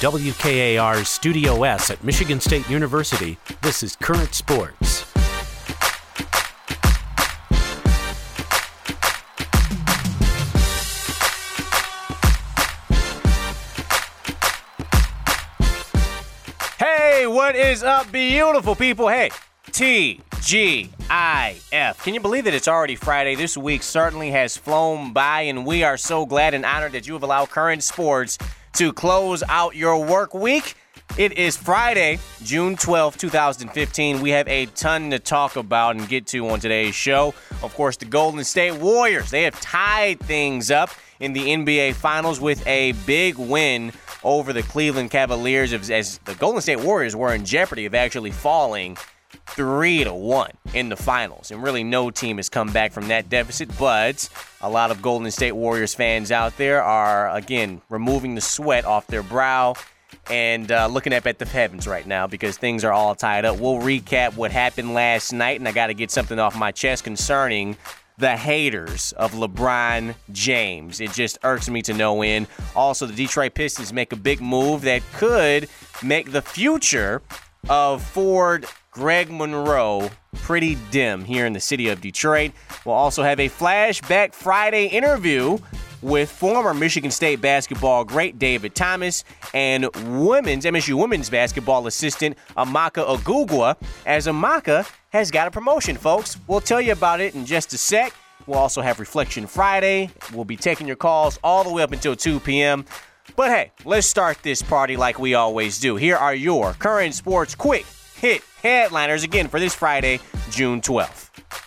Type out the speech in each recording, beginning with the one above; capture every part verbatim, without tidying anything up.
W K A R's Studio S at Michigan State University, this is Current Sports. Hey, what is up, beautiful people? Hey, T G I F. Can you believe that it's already Friday? This week certainly has flown by, and we are so glad and honored that you have allowed Current Sports to close out your work week. It is Friday, June twelfth, twenty fifteen. We have a ton to talk about and get to on today's show. Of course, the Golden State Warriors, they have tied things up in the N B A Finals with a big win over the Cleveland Cavaliers, as the Golden State Warriors were in jeopardy of actually falling three to one in the finals. And really no team has come back from that deficit, but a lot of Golden State Warriors fans out there are, again, removing the sweat off their brow and uh, looking up at the heavens right now because things are all tied up. We'll recap what happened last night, and I got to get something off my chest concerning the haters of LeBron James. It just irks me to no end. Also, the Detroit Pistons make a big move that could make the future of Ford Greg Monroe pretty dim here in the city of Detroit. We'll also have a Flashback Friday interview with former Michigan State basketball great David Thomas and women's M S U women's basketball assistant Amaka Ogugwa, as Amaka has got a promotion, folks. We'll tell you about it in just a sec. We'll also have Reflection Friday. We'll be taking your calls all the way up until two p.m. But hey, let's start this party like we always do. Here are your Current Sports Quick Hit headliners again for this Friday, June twelfth.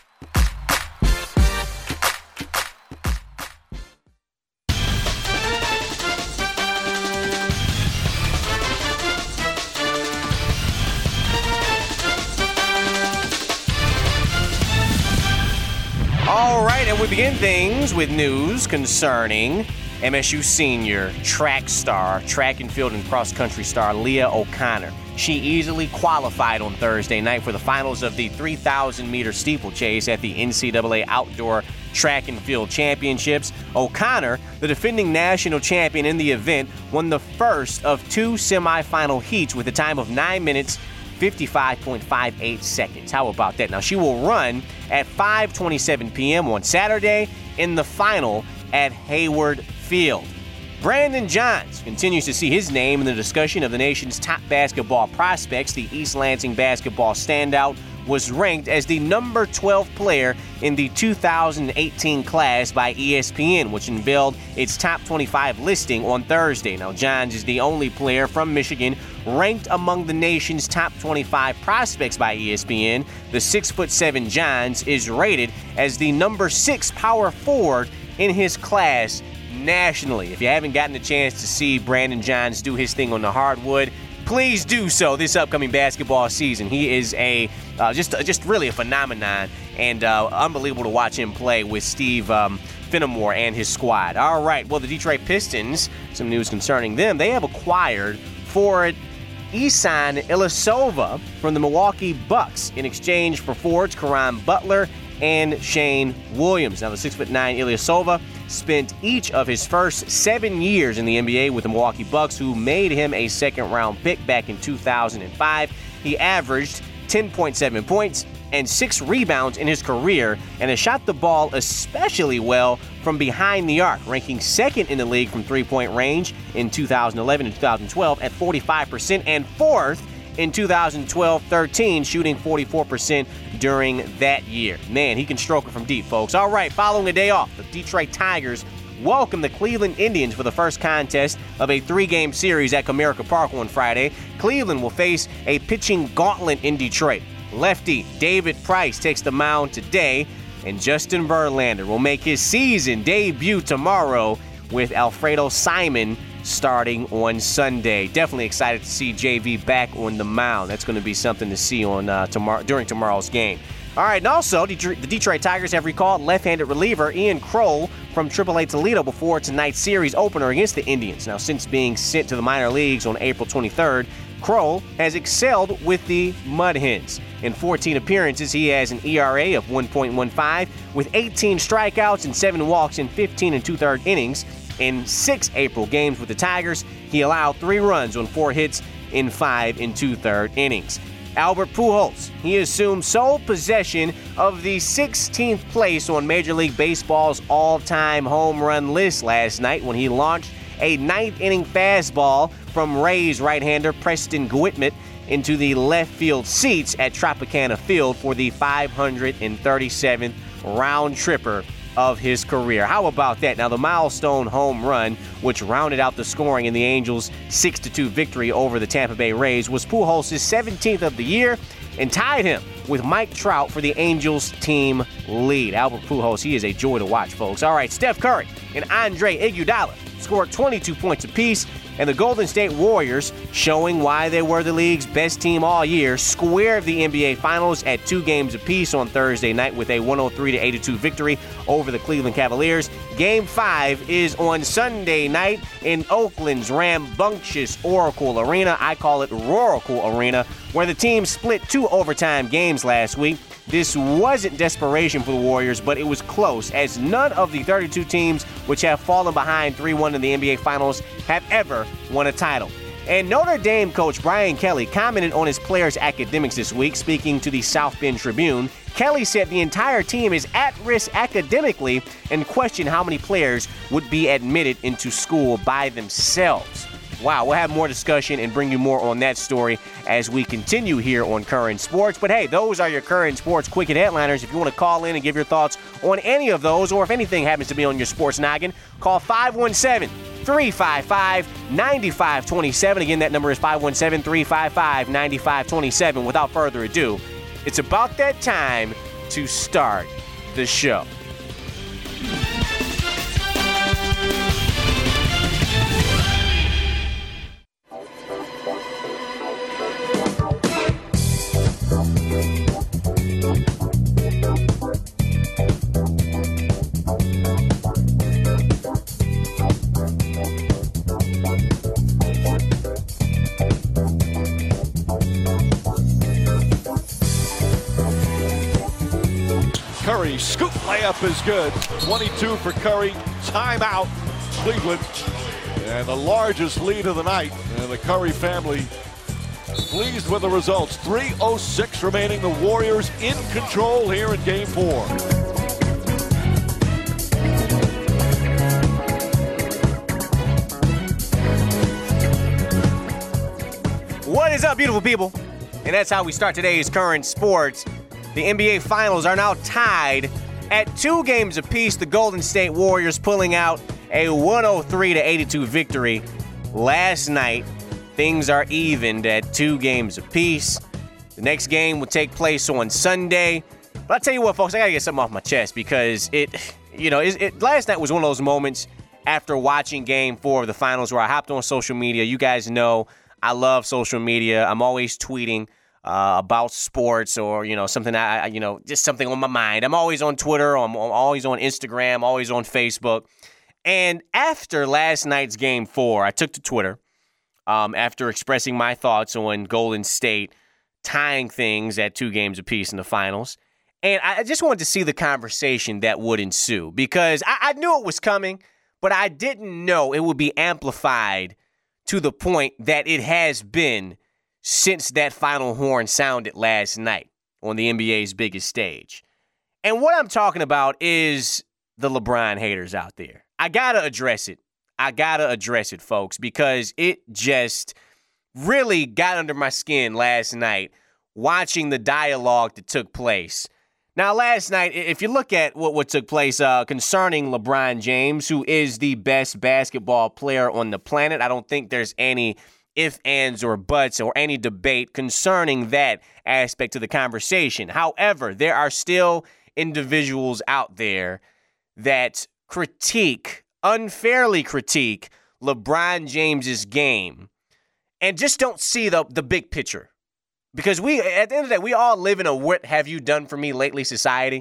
All right, and we begin things with news concerning M S U senior track star, track and field and cross-country star Leah O'Connor. She easily qualified on Thursday night for the finals of the three thousand meter steeplechase at the N C double A Outdoor Track and Field Championships. O'Connor, the defending national champion in the event, won the first of two semifinal heats with a time of nine minutes, fifty-five point five eight seconds. How about that? Now, she will run at five twenty-seven p.m. on Saturday in the final at Hayward Field. Brandon Johns continues to see his name in the discussion of the nation's top basketball prospects. The East Lansing basketball standout was ranked as the number twelve player in the two thousand eighteen class by E S P N, which unveiled its top twenty-five listing on Thursday. Now, Johns is the only player from Michigan ranked among the nation's top twenty-five prospects by E S P N. The six foot seven Johns is rated as the number six power forward in his class nationally. If you haven't gotten a chance to see Brandon Johns do his thing on the hardwood, please do so this upcoming basketball season. He is a uh, just just really a phenomenon, and uh, unbelievable to watch him play with Steve um, Finnemore and his squad. All right, well, the Detroit Pistons, some news concerning them. They have acquired Ford Isan Ilyasova from the Milwaukee Bucks in exchange for Ford's Caron Butler and Shane Williams. Now, the six foot nine Ilyasova spent each of his first seven years in the N B A with the Milwaukee Bucks, who made him a second-round pick back in two thousand five. He averaged ten point seven points and six rebounds in his career, and has shot the ball especially well from behind the arc, ranking second in the league from three-point range in two thousand eleven and two thousand twelve at forty-five percent, and fourth in two thousand twelve thirteen, shooting forty-four percent during that year. Man, he can stroke it from deep, folks. All right, following a day off, the Detroit Tigers welcome the Cleveland Indians for the first contest of a three-game series at Comerica Park on Friday. Cleveland will face a pitching gauntlet in Detroit. Lefty David Price takes the mound today, and Justin Verlander will make his season debut tomorrow with Alfredo Simon starting on Sunday. Definitely excited to see J V back on the mound. That's going to be something to see on uh, tomorrow during tomorrow's game. All right, and also, the Detroit Tigers have recalled left-handed reliever Ian Kroll from triple A Toledo before tonight's series opener against the Indians. Now, since being sent to the minor leagues on April twenty-third, Kroll has excelled with the Mud Hens. In fourteen appearances, he has an E R A of one point one five with eighteen strikeouts and seven walks in fifteen and two-thirds innings. In six April games with the Tigers, he allowed three runs on four hits in five and two-third innings. Albert Pujols, he assumed sole possession of the sixteenth place on Major League Baseball's all-time home run list last night when he launched a ninth-inning fastball from Rays right-hander Preston Guitman into the left field seats at Tropicana Field for the five hundred thirty-seventh round tripper of his career. How about that? Now, the milestone home run, which rounded out the scoring in the Angels' six to two victory over the Tampa Bay Rays, was Pujols' seventeenth of the year and tied him with Mike Trout for the Angels team lead. Albert Pujols, he is a joy to watch, folks. All right, Steph Curry and Andre Iguodala scored twenty-two points apiece, and the Golden State Warriors, showing why they were the league's best team all year, squared the N B A Finals at two games apiece on Thursday night with a one oh three to eighty-two victory over the Cleveland Cavaliers. Game five is on Sunday night in Oakland's rambunctious Oracle Arena. I call it Roracle Arena, where the team split two overtime games last week. This wasn't desperation for the Warriors, but it was close, as none of the thirty-two teams which have fallen behind three one in the N B A Finals have ever won a title. And Notre Dame coach Brian Kelly commented on his players' academics this week, speaking to the South Bend Tribune. Kelly said the entire team is at risk academically and questioned how many players would be admitted into school by themselves. Wow, we'll have more discussion and bring you more on that story as we continue here on Current Sports. But hey, those are your Current Sports Quick Hit Headliners. If you want to call in and give your thoughts on any of those, or if anything happens to be on your sports noggin, call five one seven, three five five, nine five two seven. Again, that number is five one seven, three five five, nine five two seven. Without further ado, it's about that time to start the show. Curry, scoop layup is good. twenty-two for Curry. Timeout, Cleveland. And the largest lead of the night. And the Curry family pleased with the results. three oh six remaining. The Warriors in control here in game four. What is up, beautiful people? And that's how we start today's Current Sports. The N B A Finals are now tied at two games apiece. The Golden State Warriors pulling out a one oh three to eighty-two victory last night. Things are evened at two games apiece. The next game will take place on Sunday. But I'll tell you what, folks, I got to get something off my chest because it, you know, it, it, last night was one of those moments after watching game four of the finals where I hopped on social media. You guys know I love social media. I'm always tweeting Uh, about sports or, you know, something, I, you know, just something on my mind. I'm always on Twitter. I'm, I'm always on Instagram, always on Facebook. And after last night's game four, I took to Twitter um, after expressing my thoughts on Golden State tying things at two games apiece in the finals. And I just wanted to see the conversation that would ensue because I, I knew it was coming, but I didn't know it would be amplified to the point that it has been since that final horn sounded last night on the N B A's biggest stage. And what I'm talking about is the LeBron haters out there. I gotta address it. I gotta address it, folks, because it just really got under my skin last night watching the dialogue that took place. Now, last night, if you look at what, what took place uh, concerning LeBron James, who is the best basketball player on the planet, I don't think there's any ifs, ands, or buts, or any debate concerning that aspect of the conversation. However, there are still individuals out there that critique, unfairly critique, LeBron James's game and just don't see the, the big picture. Because we, at the end of the day, we all live in a what have you done for me lately society.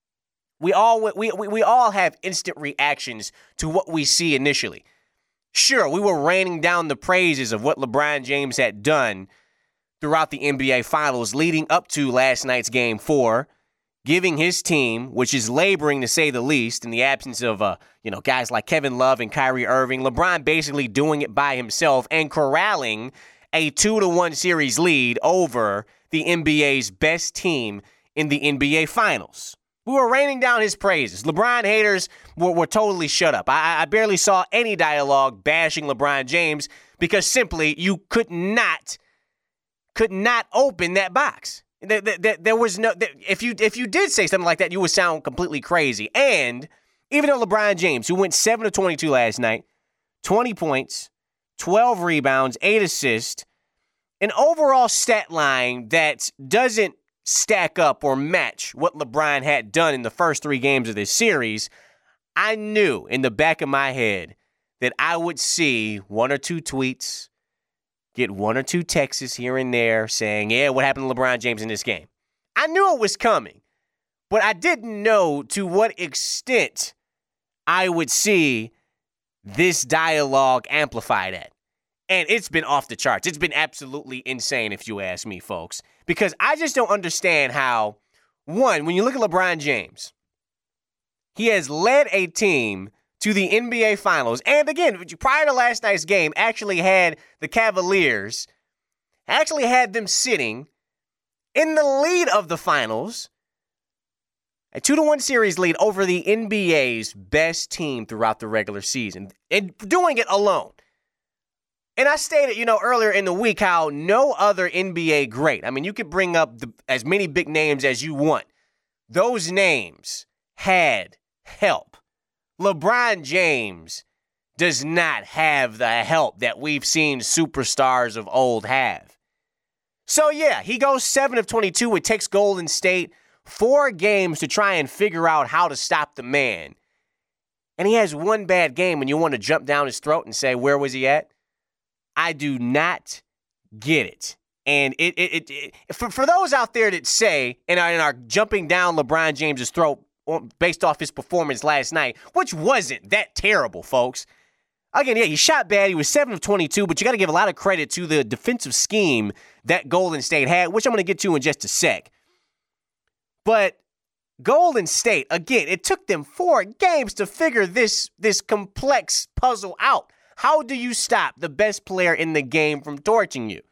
We all, we, we, we all have instant reactions to what we see initially. Sure, we were raining down the praises of what LeBron James had done throughout the N B A Finals leading up to last night's Game four. giving his team, which is laboring to say the least, in the absence of uh, you know guys like Kevin Love and Kyrie Irving, LeBron basically doing it by himself and corralling a two to one series lead over the N B A's best team in the N B A Finals. We were raining down his praises. LeBron haters were, were totally shut up. I, I barely saw any dialogue bashing LeBron James because simply you could not, could not open that box. There, there, there was no. There, if you if you did say something like that, you would sound completely crazy. And even though LeBron James, who went seven of twenty-two last night, twenty points, twelve rebounds, eight assists, an overall stat line that doesn't stack up or match what LeBron had done in the first three games of this series, I knew in the back of my head that I would see one or two tweets, get one or two texts here and there saying, yeah, what happened to LeBron James in this game? I knew it was coming, but I didn't know to what extent I would see this dialogue amplified at. And it's been off the charts. It's been absolutely insane, if you ask me, folks. Because I just don't understand how, one, when you look at LeBron James, he has led a team to the N B A Finals. And again, prior to last night's game, actually had the Cavaliers, actually had them sitting in the lead of the Finals, a two to one series lead over the N B A's best team throughout the regular season, and doing it alone. And I stated, you know, earlier in the week how no other N B A great, I mean, you could bring up the, as many big names as you want. Those names had help. LeBron James does not have the help that we've seen superstars of old have. So, yeah, he goes seven of twenty-two. It takes Golden State four games to try and figure out how to stop the man. And he has one bad game and you want to jump down his throat and say, where was he at? I do not get it. And it, it, it, it for, for those out there that say and are, and are jumping down LeBron James's throat based off his performance last night, which wasn't that terrible, folks. Again, yeah, he shot bad. He was seven of twenty-two, but you got to give a lot of credit to the defensive scheme that Golden State had, which I'm going to get to in just a sec. But Golden State, again, it took them four games to figure this, this complex puzzle out. How do you stop the best player in the game from torching you?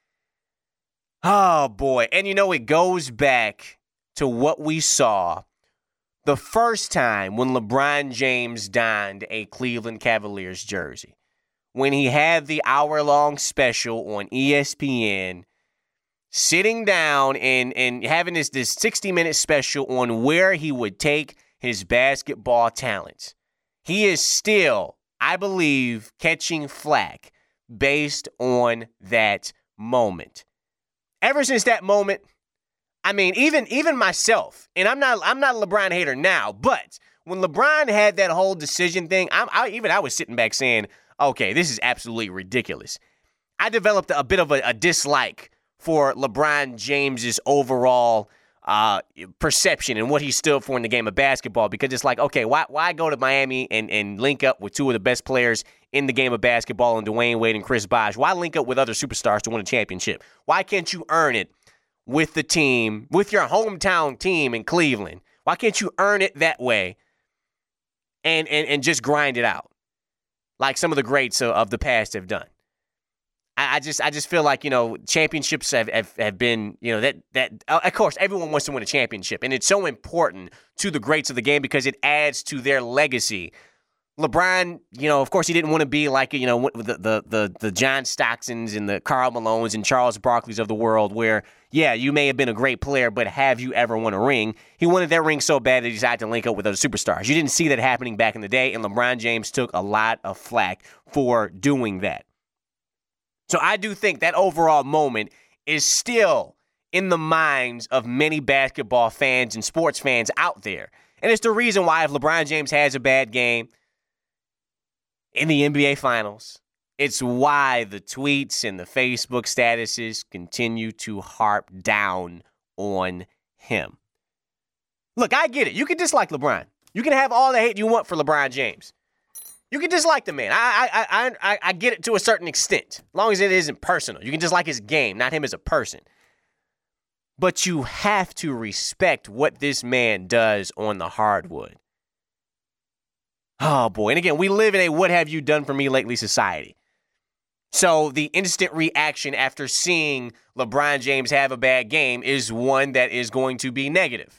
Oh, boy. And, you know, it goes back to what we saw the first time when LeBron James donned a Cleveland Cavaliers jersey. When he had the hour-long special on E S P N, sitting down and, and having this, this sixty-minute special on where he would take his basketball talents. He is still, I believe, catching flack based on that moment. Ever since that moment, I mean, even even myself, and I'm not I'm not a LeBron hater now, but when LeBron had that whole decision thing, I'm, I, even I was sitting back saying, okay, this is absolutely ridiculous. I developed a bit of a, a dislike for LeBron James's overall uh, perception and what he stood for in the game of basketball, because it's like, okay, why why go to Miami and, and link up with two of the best players in the game of basketball, and Dwayne Wade and Chris Bosh? Why link up with other superstars to win a championship? Why can't you earn it with the team, with your hometown team in Cleveland? Why can't you earn it that way and and, and just grind it out like some of the greats of, of the past have done? I, I just I just feel like, you know, championships have, have, have been, you know, that, that uh, of course, everyone wants to win a championship, and it's so important to the greats of the game because it adds to their legacy. LeBron, you know, of course, he didn't want to be like, you know, the the the, the John Stocktons and the Karl Malones and Charles Barkleys of the world where, yeah, you may have been a great player, but have you ever won a ring? He wanted that ring so bad that he decided to link up with other superstars. You didn't see that happening back in the day, and LeBron James took a lot of flack for doing that. So I do think that overall moment is still in the minds of many basketball fans and sports fans out there. And it's the reason why if LeBron James has a bad game in the N B A Finals, it's why the tweets and the Facebook statuses continue to harp down on him. Look, I get it. You can dislike LeBron. You can have all the hate you want for LeBron James. You can dislike the man. I I I I, I get it to a certain extent, as long as it isn't personal. You can dislike his game, not him as a person. but you have to respect what this man does on the hardwood. Oh, boy. And again, we live in a what have you done for me lately society. So the instant reaction after seeing LeBron James have a bad game is one that is going to be negative,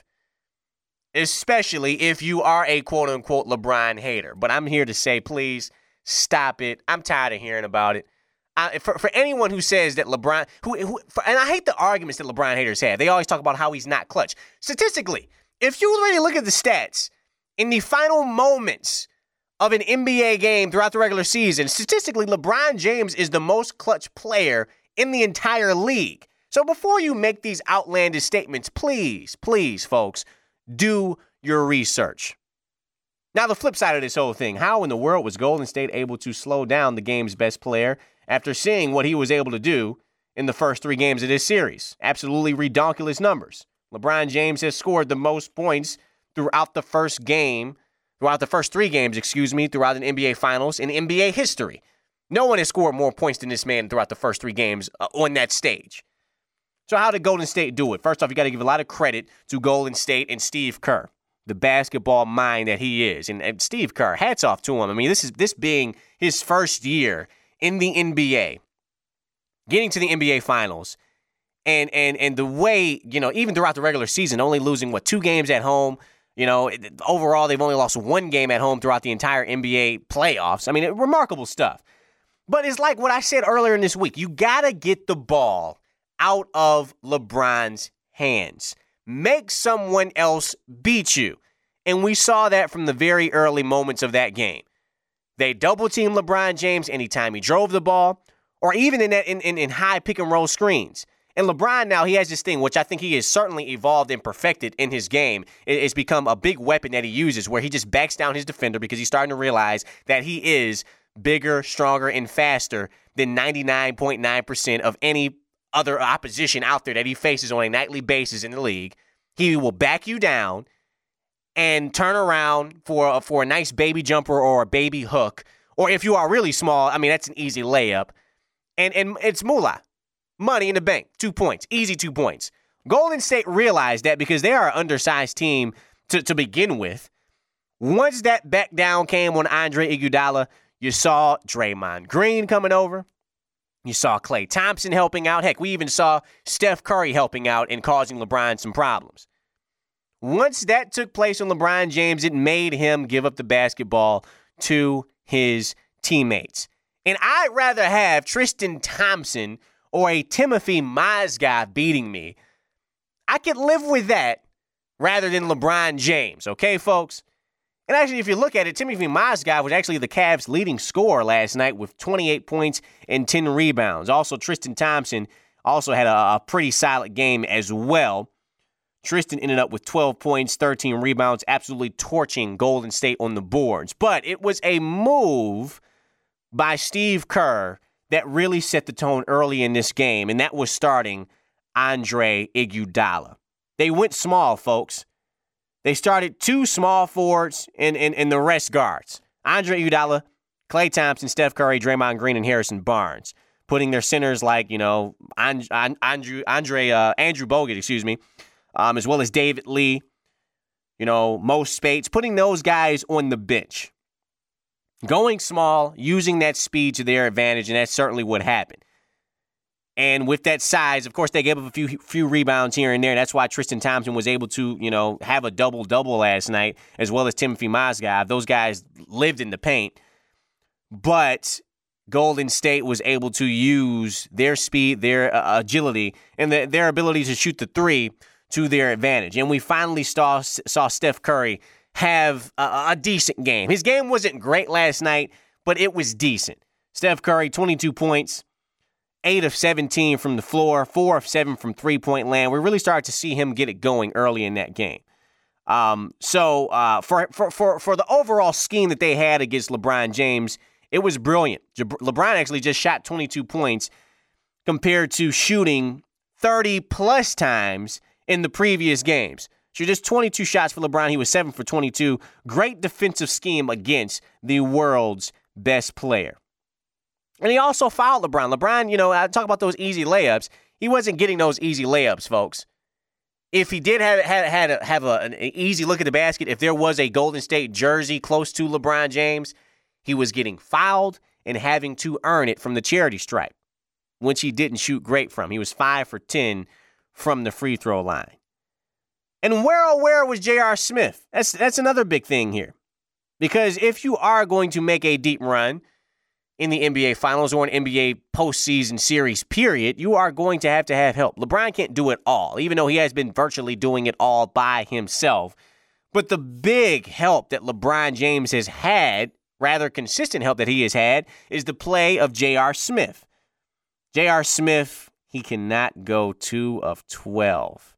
especially if you are a quote-unquote LeBron hater. But I'm here to say, please, stop it. I'm tired of hearing about it. I, for, for anyone who says that LeBron, who, who for, and I hate the arguments that LeBron haters have. They always talk about how he's not clutch. Statistically, if you really look at the stats, in the final moments of an N B A game throughout the regular season, statistically, LeBron James is the most clutch player in the entire league. So before you make these outlandish statements, please, please, folks, do your research. Now, the flip side of this whole thing, how in the world was Golden State able to slow down the game's best player after seeing what he was able to do in the first three games of this series? Absolutely redonkulous numbers. LeBron James has scored the most points throughout the first game, throughout the first three games, excuse me, throughout an N B A Finals in N B A history. No one has scored more points than this man throughout the first three games uh, on that stage. So how did Golden State do it? First off, you got to give a lot of credit to Golden State and Steve Kerr, the basketball mind that he is. And, and Steve Kerr, hats off to him. I mean, this is this being his first year in the N B A, getting to the N B A Finals, and and and the way, you know, even throughout the regular season, only losing, what, two games at home. You know, overall, they've only lost one game at home throughout the entire N B A playoffs. I mean, remarkable stuff. But it's like what I said earlier in this week. You got to get the ball out of LeBron's hands. Make someone else beat you. And we saw that from the very early moments of that game. They double-teamed LeBron James anytime he drove the ball, or even in that in, in, in high pick-and-roll screens. And LeBron now, he has this thing, which I think he has certainly evolved and perfected in his game. It's become a big weapon that he uses where he just backs down his defender because he's starting to realize that he is bigger, stronger, and faster than ninety-nine point nine percent of any other opposition out there that he faces on a nightly basis in the league. He will back you down and turn around for a, for a nice baby jumper or a baby hook. Or if you are really small, I mean, that's an easy layup. And, and it's moolah. Money in the bank, two points, easy two points. Golden State realized that because they are an undersized team to, to begin with. Once that back down came on Andre Iguodala, you saw Draymond Green coming over. You saw Klay Thompson helping out. Heck, we even saw Steph Curry helping out and causing LeBron some problems. Once that took place on LeBron James, it made him give up the basketball to his teammates. And I'd rather have Tristan Thompson or a Timothy Mozgov beating me. I could live with that rather than LeBron James, okay, folks? And actually, if you look at it, Timothy Mozgov was actually the Cavs' leading scorer last night with twenty-eight points and ten rebounds. Also, Tristan Thompson also had a, a pretty solid game as well. Tristan ended up with twelve points, thirteen rebounds, absolutely torching Golden State on the boards. But it was a move by Steve Kerr that really set the tone early in this game, and that was starting Andre Iguodala. They went small, folks. They started two small forwards and, and, and the rest guards. Andre Iguodala, Klay Thompson, Steph Curry, Draymond Green, and Harrison Barnes, putting their centers like, you know, And, Andrew Andre uh, Andrew Bogut, excuse me, um, as well as David Lee, you know, Mo Spates, putting those guys on the bench. Going small, using that speed to their advantage, and that's certainly what happened. And with that size, of course, they gave up a few few rebounds here and there. That's why Tristan Thompson was able to, you know, have a double-double last night, as well as Timothy Mozgov. Those guys lived in the paint. But Golden State was able to use their speed, their uh, agility, and the, their ability to shoot the three to their advantage. And we finally saw, saw Steph Curry have a, a decent game. His game wasn't great last night, but it was decent. Steph Curry, twenty-two points, eight of seventeen from the floor, four of seven from three-point land. We really started to see him get it going early in that game. Um, so uh, for, for, for, for the overall scheme that they had against LeBron James, it was brilliant. LeBron actually just shot twenty-two points compared to shooting thirty-plus times in the previous games. So just twenty-two shots for LeBron. He was seven for twenty-two. Great defensive scheme against the world's best player. And he also fouled LeBron. LeBron, you know, I talk about those easy layups. He wasn't getting those easy layups, folks. if he did have had, had a, have a, an easy look at the basket, if there was a Golden State jersey close to LeBron James, he was getting fouled and having to earn it from the charity stripe, which he didn't shoot great from. He was five for ten from the free throw line. And where, oh, where was J R. Smith? That's, that's another big thing here. Because if you are going to make a deep run in the N B A Finals or an N B A postseason series, period, you are going to have to have help. LeBron can't do it all, even though he has been virtually doing it all by himself. But the big help that LeBron James has had, rather consistent help that he has had, is the play of J R. Smith. J R. Smith, he cannot go two of twelve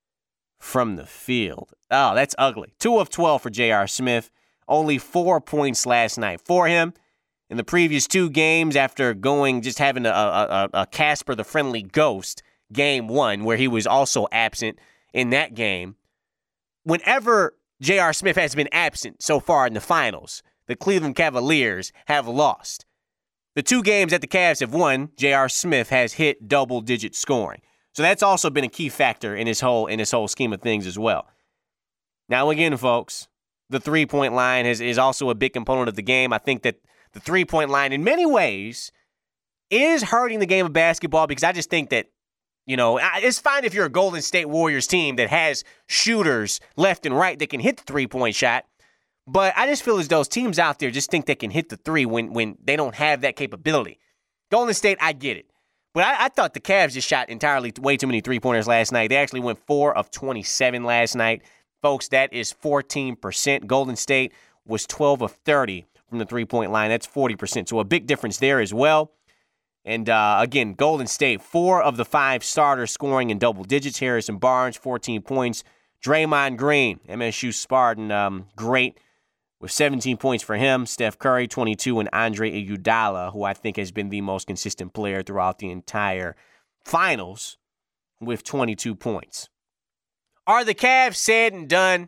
from the field. Oh, that's ugly. two of twelve for J R. Smith. Only four points last night for him. In the previous two games, after going, just having a, a, a Casper the Friendly Ghost game one, where he was also absent in that game, whenever J R. Smith has been absent so far in the finals, the Cleveland Cavaliers have lost. The two games that the Cavs have won, J R. Smith has hit double-digit scoring. So that's also been a key factor in his whole in his whole scheme of things as well. Now, again, folks, the three-point line is, is also a big component of the game. I think that the three-point line, in many ways, is hurting the game of basketball because I just think that, you know, it's fine if you're a Golden State Warriors team that has shooters left and right that can hit the three-point shot, but I just feel as those teams out there just think they can hit the three when, when they don't have that capability. Golden State, I get it. But I, I thought the Cavs just shot entirely way too many three-pointers last night. They actually went four of twenty-seven last night. Folks, that is fourteen percent. Golden State was twelve of thirty from the three-point line. That's forty percent. So a big difference there as well. And, uh, again, Golden State, four of the five starters scoring in double digits. Harrison Barnes, fourteen points. Draymond Green, M S U Spartan, um, great, with seventeen points for him. Steph Curry, twenty-two, and Andre Iguodala, who I think has been the most consistent player throughout the entire finals, with twenty-two points. Are the Cavs said and done?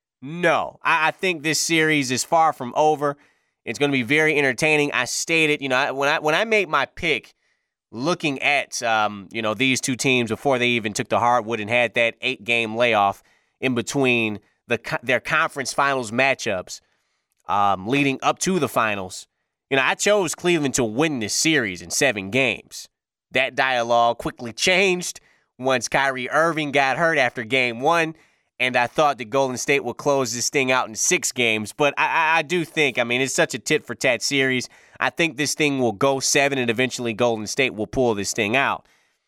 No. I, I think this series is far from over. It's going to be very entertaining. I stated, you know, when I when I made my pick, looking at, um, you know, these two teams before they even took the hardwood and had that eight-game layoff in between the their conference finals matchups um, leading up to the finals, you know, I chose Cleveland to win this series in seven games. That dialogue quickly changed once Kyrie Irving got hurt after game one, and I thought that Golden State would close this thing out in six games. But I, I, I do think, I mean, it's such a tit-for-tat series. I think this thing will go seven, and eventually Golden State will pull this thing out.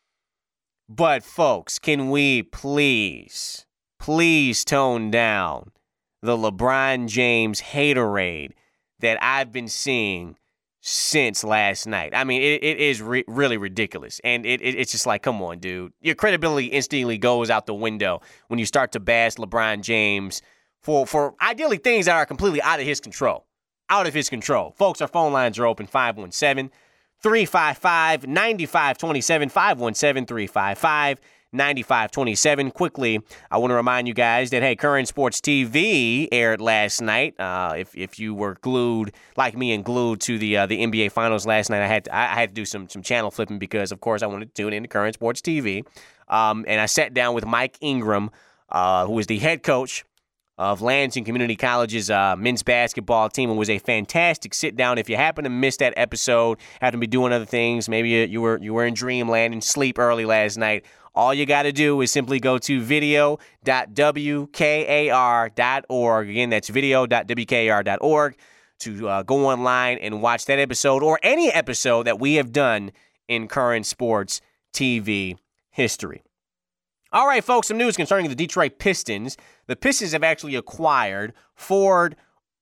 But, folks, can we please, please tone down the LeBron James haterade that I've been seeing since last night? I mean, it, it is re- really ridiculous. And it, it it's just like, come on, dude. Your credibility instantly goes out the window when you start to bash LeBron James for, for ideally things that are completely out of his control. Out of his control. Folks, our phone lines are open, five one seven, three five five, nine five two seven, five one seven, three five five, nine five two seven. Quickly, I want to remind you guys that, hey, Current Sports T V aired last night. Uh, if if you were glued, like me, and glued to the uh, the N B A Finals last night, I had to, I, I had to do some some channel flipping because, of course, I wanted to tune into Current Sports T V. Um, and I sat down with Mike Ingram, uh, who is the head coach of Lansing Community College's uh, men's basketball team. It was a fantastic sit-down. If you happen to miss that episode, had to be doing other things, maybe you, you were you were in dreamland and sleep early last night, all you got to do is simply go to video dot w k a r dot org. Again, that's video dot w k a r dot org to uh, go online and watch that episode or any episode that we have done in Current Sports T V history. All right, folks, some news concerning the Detroit Pistons. The Pistons have actually acquired forward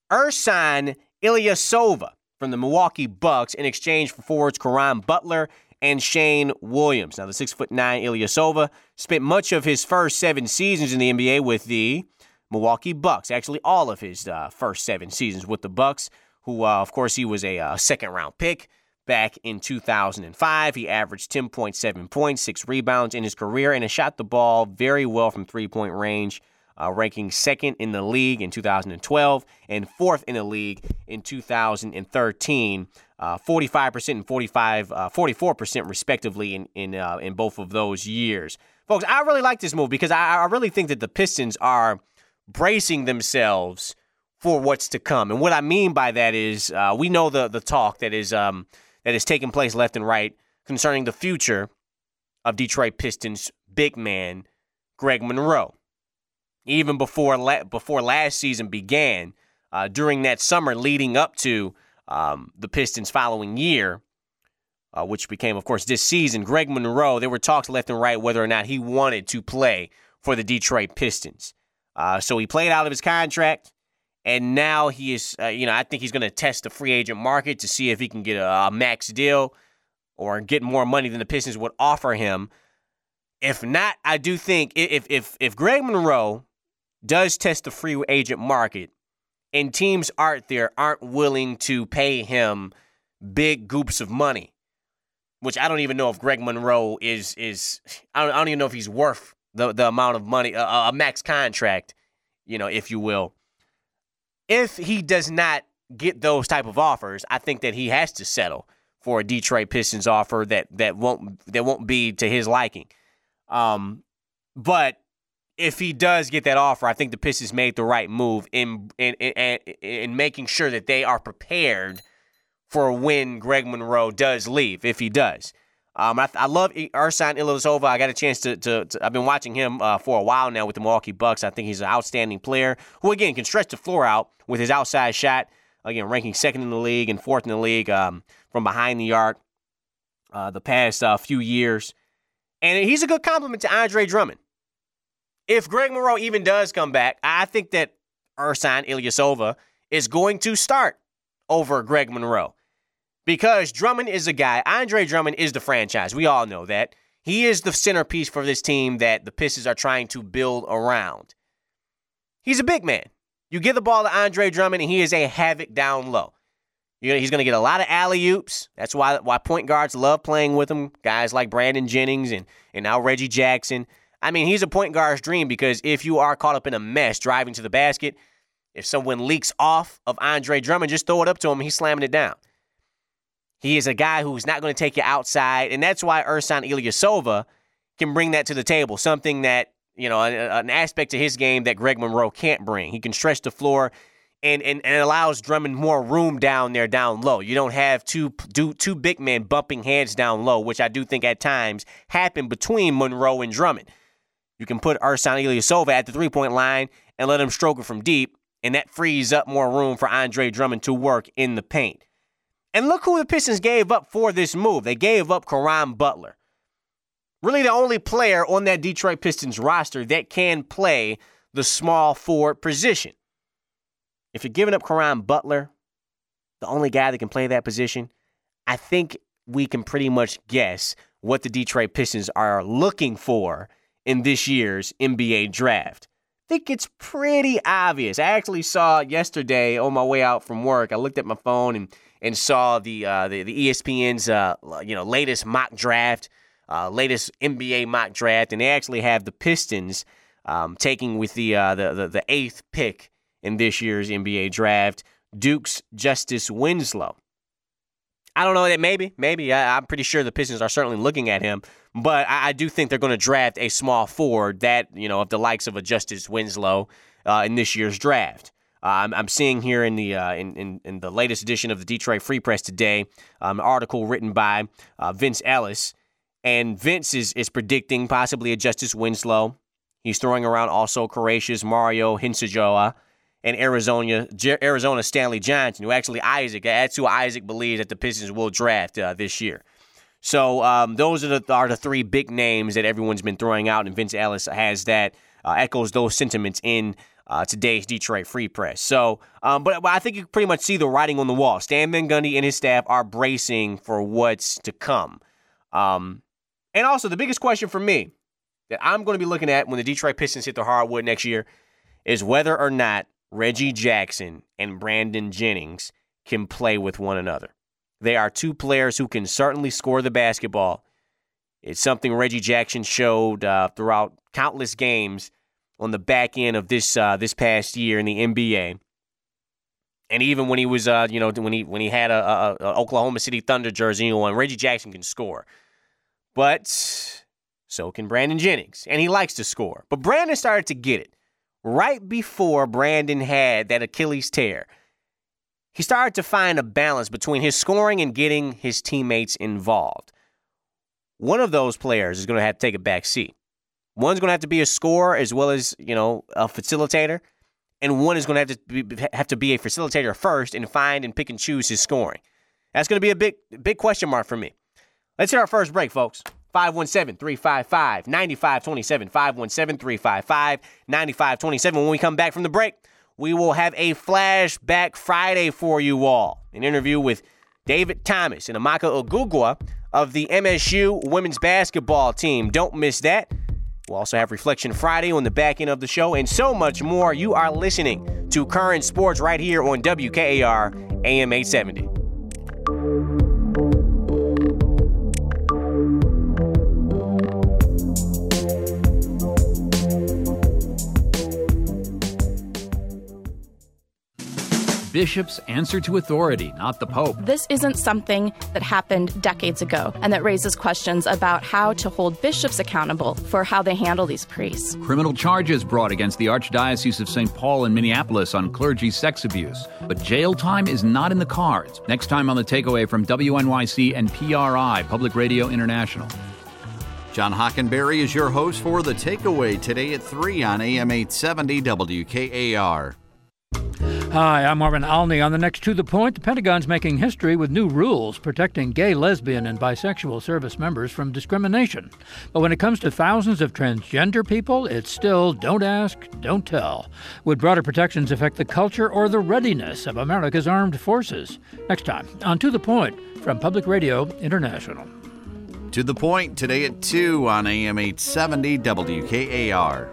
Ersan Ilyasova from the Milwaukee Bucks in exchange for forwards Caron Butler and Shane Williams. Now, the six foot nine Ilyasova spent much of his first seven seasons in the N B A with the Milwaukee Bucks. Actually, all of his uh, first seven seasons with the Bucks, who, uh, of course, he was a uh, second-round pick back in two thousand five. He averaged ten point seven points, six rebounds in his career, and has shot the ball very well from three-point range, uh, ranking second in the league in two thousand twelve and fourth in the league in two thousand thirteen. Uh, forty-five percent and forty-five, uh, forty-four percent respectively in in uh, in both of those years. Folks, I really like this move because I, I really think that the Pistons are bracing themselves for what's to come. And what I mean by that is uh, we know the the talk that is um, that is taking place left and right concerning the future of Detroit Pistons big man Greg Monroe. Even before la- before last season began, uh, during that summer leading up to um, the Pistons' following year, uh, which became, of course, this season, Greg Monroe, there were talks left and right whether or not he wanted to play for the Detroit Pistons. Uh, so he played out of his contract, and now he is, uh, you know, I think he's going to test the free agent market to see if he can get a, a max deal or get more money than the Pistons would offer him. If not, I do think if if if Greg Monroe does test the free agent market and teams out there aren't willing to pay him big goops of money, which I don't even know if Greg Monroe is is I don't, I don't even know if he's worth the the amount of money, a, a max contract, you know, if you will. If he does not get those type of offers, I think that he has to settle for a Detroit Pistons offer that that won't that won't be to his liking. Um, but if he does get that offer, I think the Pistons made the right move in in in, in making sure that they are prepared for when Greg Monroe does leave, if he does. Um, I, I love Ersan Ilyasova. I got a chance to, to, to I've been watching him uh, for a while now with the Milwaukee Bucks. I think he's an outstanding player who, again, can stretch the floor out with his outside shot. Again, ranking second in the league and fourth in the league um, from behind the arc uh, the past uh, few years. And he's a good compliment to Andre Drummond. If Greg Monroe even does come back, I think that Ersan Ilyasova is going to start over Greg Monroe. Because Drummond is a guy, Andre Drummond is the franchise. We all know that. He is the centerpiece for this team that the Pistons are trying to build around. He's a big man. You give the ball to Andre Drummond, and he is a havoc down low. You know, he's going to get a lot of alley-oops. That's why why point guards love playing with him. Guys like Brandon Jennings and, and now Reggie Jackson. I mean, he's a point guard's dream because if you are caught up in a mess driving to the basket, if someone leaks off of Andre Drummond, just throw it up to him and he's slamming it down. He is a guy who's not going to take you outside, and that's why Ersan Ilyasova can bring that to the table, something that, you know, an aspect to his game that Greg Monroe can't bring. He can stretch the floor and, and, and allows Drummond more room down there down low. You don't have two, two, two big men bumping heads down low, which I do think at times happen between Monroe and Drummond. You can put Ersan Ilyasova at the three-point line and let him stroke it from deep, and that frees up more room for Andre Drummond to work in the paint. And look who the Pistons gave up for this move. They gave up Caron Butler. Really the only player on that Detroit Pistons roster that can play the small forward position. If you're giving up Caron Butler, the only guy that can play that position, I think we can pretty much guess what the Detroit Pistons are looking for in this year's N B A draft. I think it's pretty obvious. I actually saw yesterday on my way out from work, I looked at my phone and and saw the uh, the, the E S P N's uh, you know latest mock draft, uh, latest N B A mock draft, and they actually have the Pistons um, taking with the, uh, the the the eighth pick in this year's N B A draft, Duke's Justice Winslow. I don't know that maybe, maybe I, I'm pretty sure the Pistons are certainly looking at him, but I, I do think they're going to draft a small forward that you know of the likes of a Justice Winslow uh, in this year's draft. Uh, I'm, I'm seeing here in the uh, in, in in the latest edition of the Detroit Free Press today, um, an article written by uh, Vince Ellis, and Vince is is predicting possibly a Justice Winslow. He's throwing around also Couracious Mario Hinsajoa and Arizona Arizona Stanley Johnson, who actually Isaac that's who Isaac believes that the Pistons will draft uh, this year. So um, those are the are the three big names that everyone's been throwing out, and Vince Ellis has that uh, echoes those sentiments in Uh, today's Detroit Free Press. So, um, but, but I think you can pretty much see the writing on the wall. Stan Van Gundy and his staff are bracing for what's to come. Um, and also, the biggest question for me that I'm going to be looking at when the Detroit Pistons hit the hardwood next year is whether or not Reggie Jackson and Brandon Jennings can play with one another. They are two players who can certainly score the basketball. It's something Reggie Jackson showed uh, throughout countless games on the back end of this uh, this past year in the N B A, and even when he was, uh, you know, when he when he had a, a, a Oklahoma City Thunder jersey on, Reggie Jackson can score. But So can Brandon Jennings, and he likes to score. But Brandon started to get it right before Brandon had that Achilles tear. He started to find a balance between his scoring and getting his teammates involved. One of those players is going to have to take a back seat. One's going to have to be a scorer as well as, you know, a facilitator. And one is going to have to be, have to be a facilitator first and find and pick and choose his scoring. That's going to be a big, big question mark for me. Let's hit our first break, folks. five one seven, three five five, nine five two seven, five one seven, three five five, nine five two seven. When we come back from the break, we will have a Flashback Friday for you all. An interview with David Thomas and Amaka Ogugwa of the M S U women's basketball team. Don't miss that. We'll also have Reflection Friday on the back end of the show and so much more. You are listening to Current Sports right here on W K A R A M eight seventy. Bishops answer to authority, not the Pope. This isn't something that happened decades ago, and that raises questions about how to hold bishops accountable for how they handle these priests. Criminal charges brought against the Archdiocese of Saint Paul in Minneapolis on clergy sex abuse. But jail time is not in the cards. Next time on The Takeaway from W N Y C and P R I, Public Radio International. John Hockenberry is your host for The Takeaway today at three on A M eight seventy W K A R. Hi, I'm Marvin Alney. On the next To The Point, the Pentagon's making history with new rules protecting gay, lesbian, and bisexual service members from discrimination. But when it comes to thousands of transgender people, it's still don't ask, don't tell. Would broader protections affect the culture or the readiness of America's armed forces? Next time on To The Point from Public Radio International. To The Point today at two on A M eight seventy W K A R.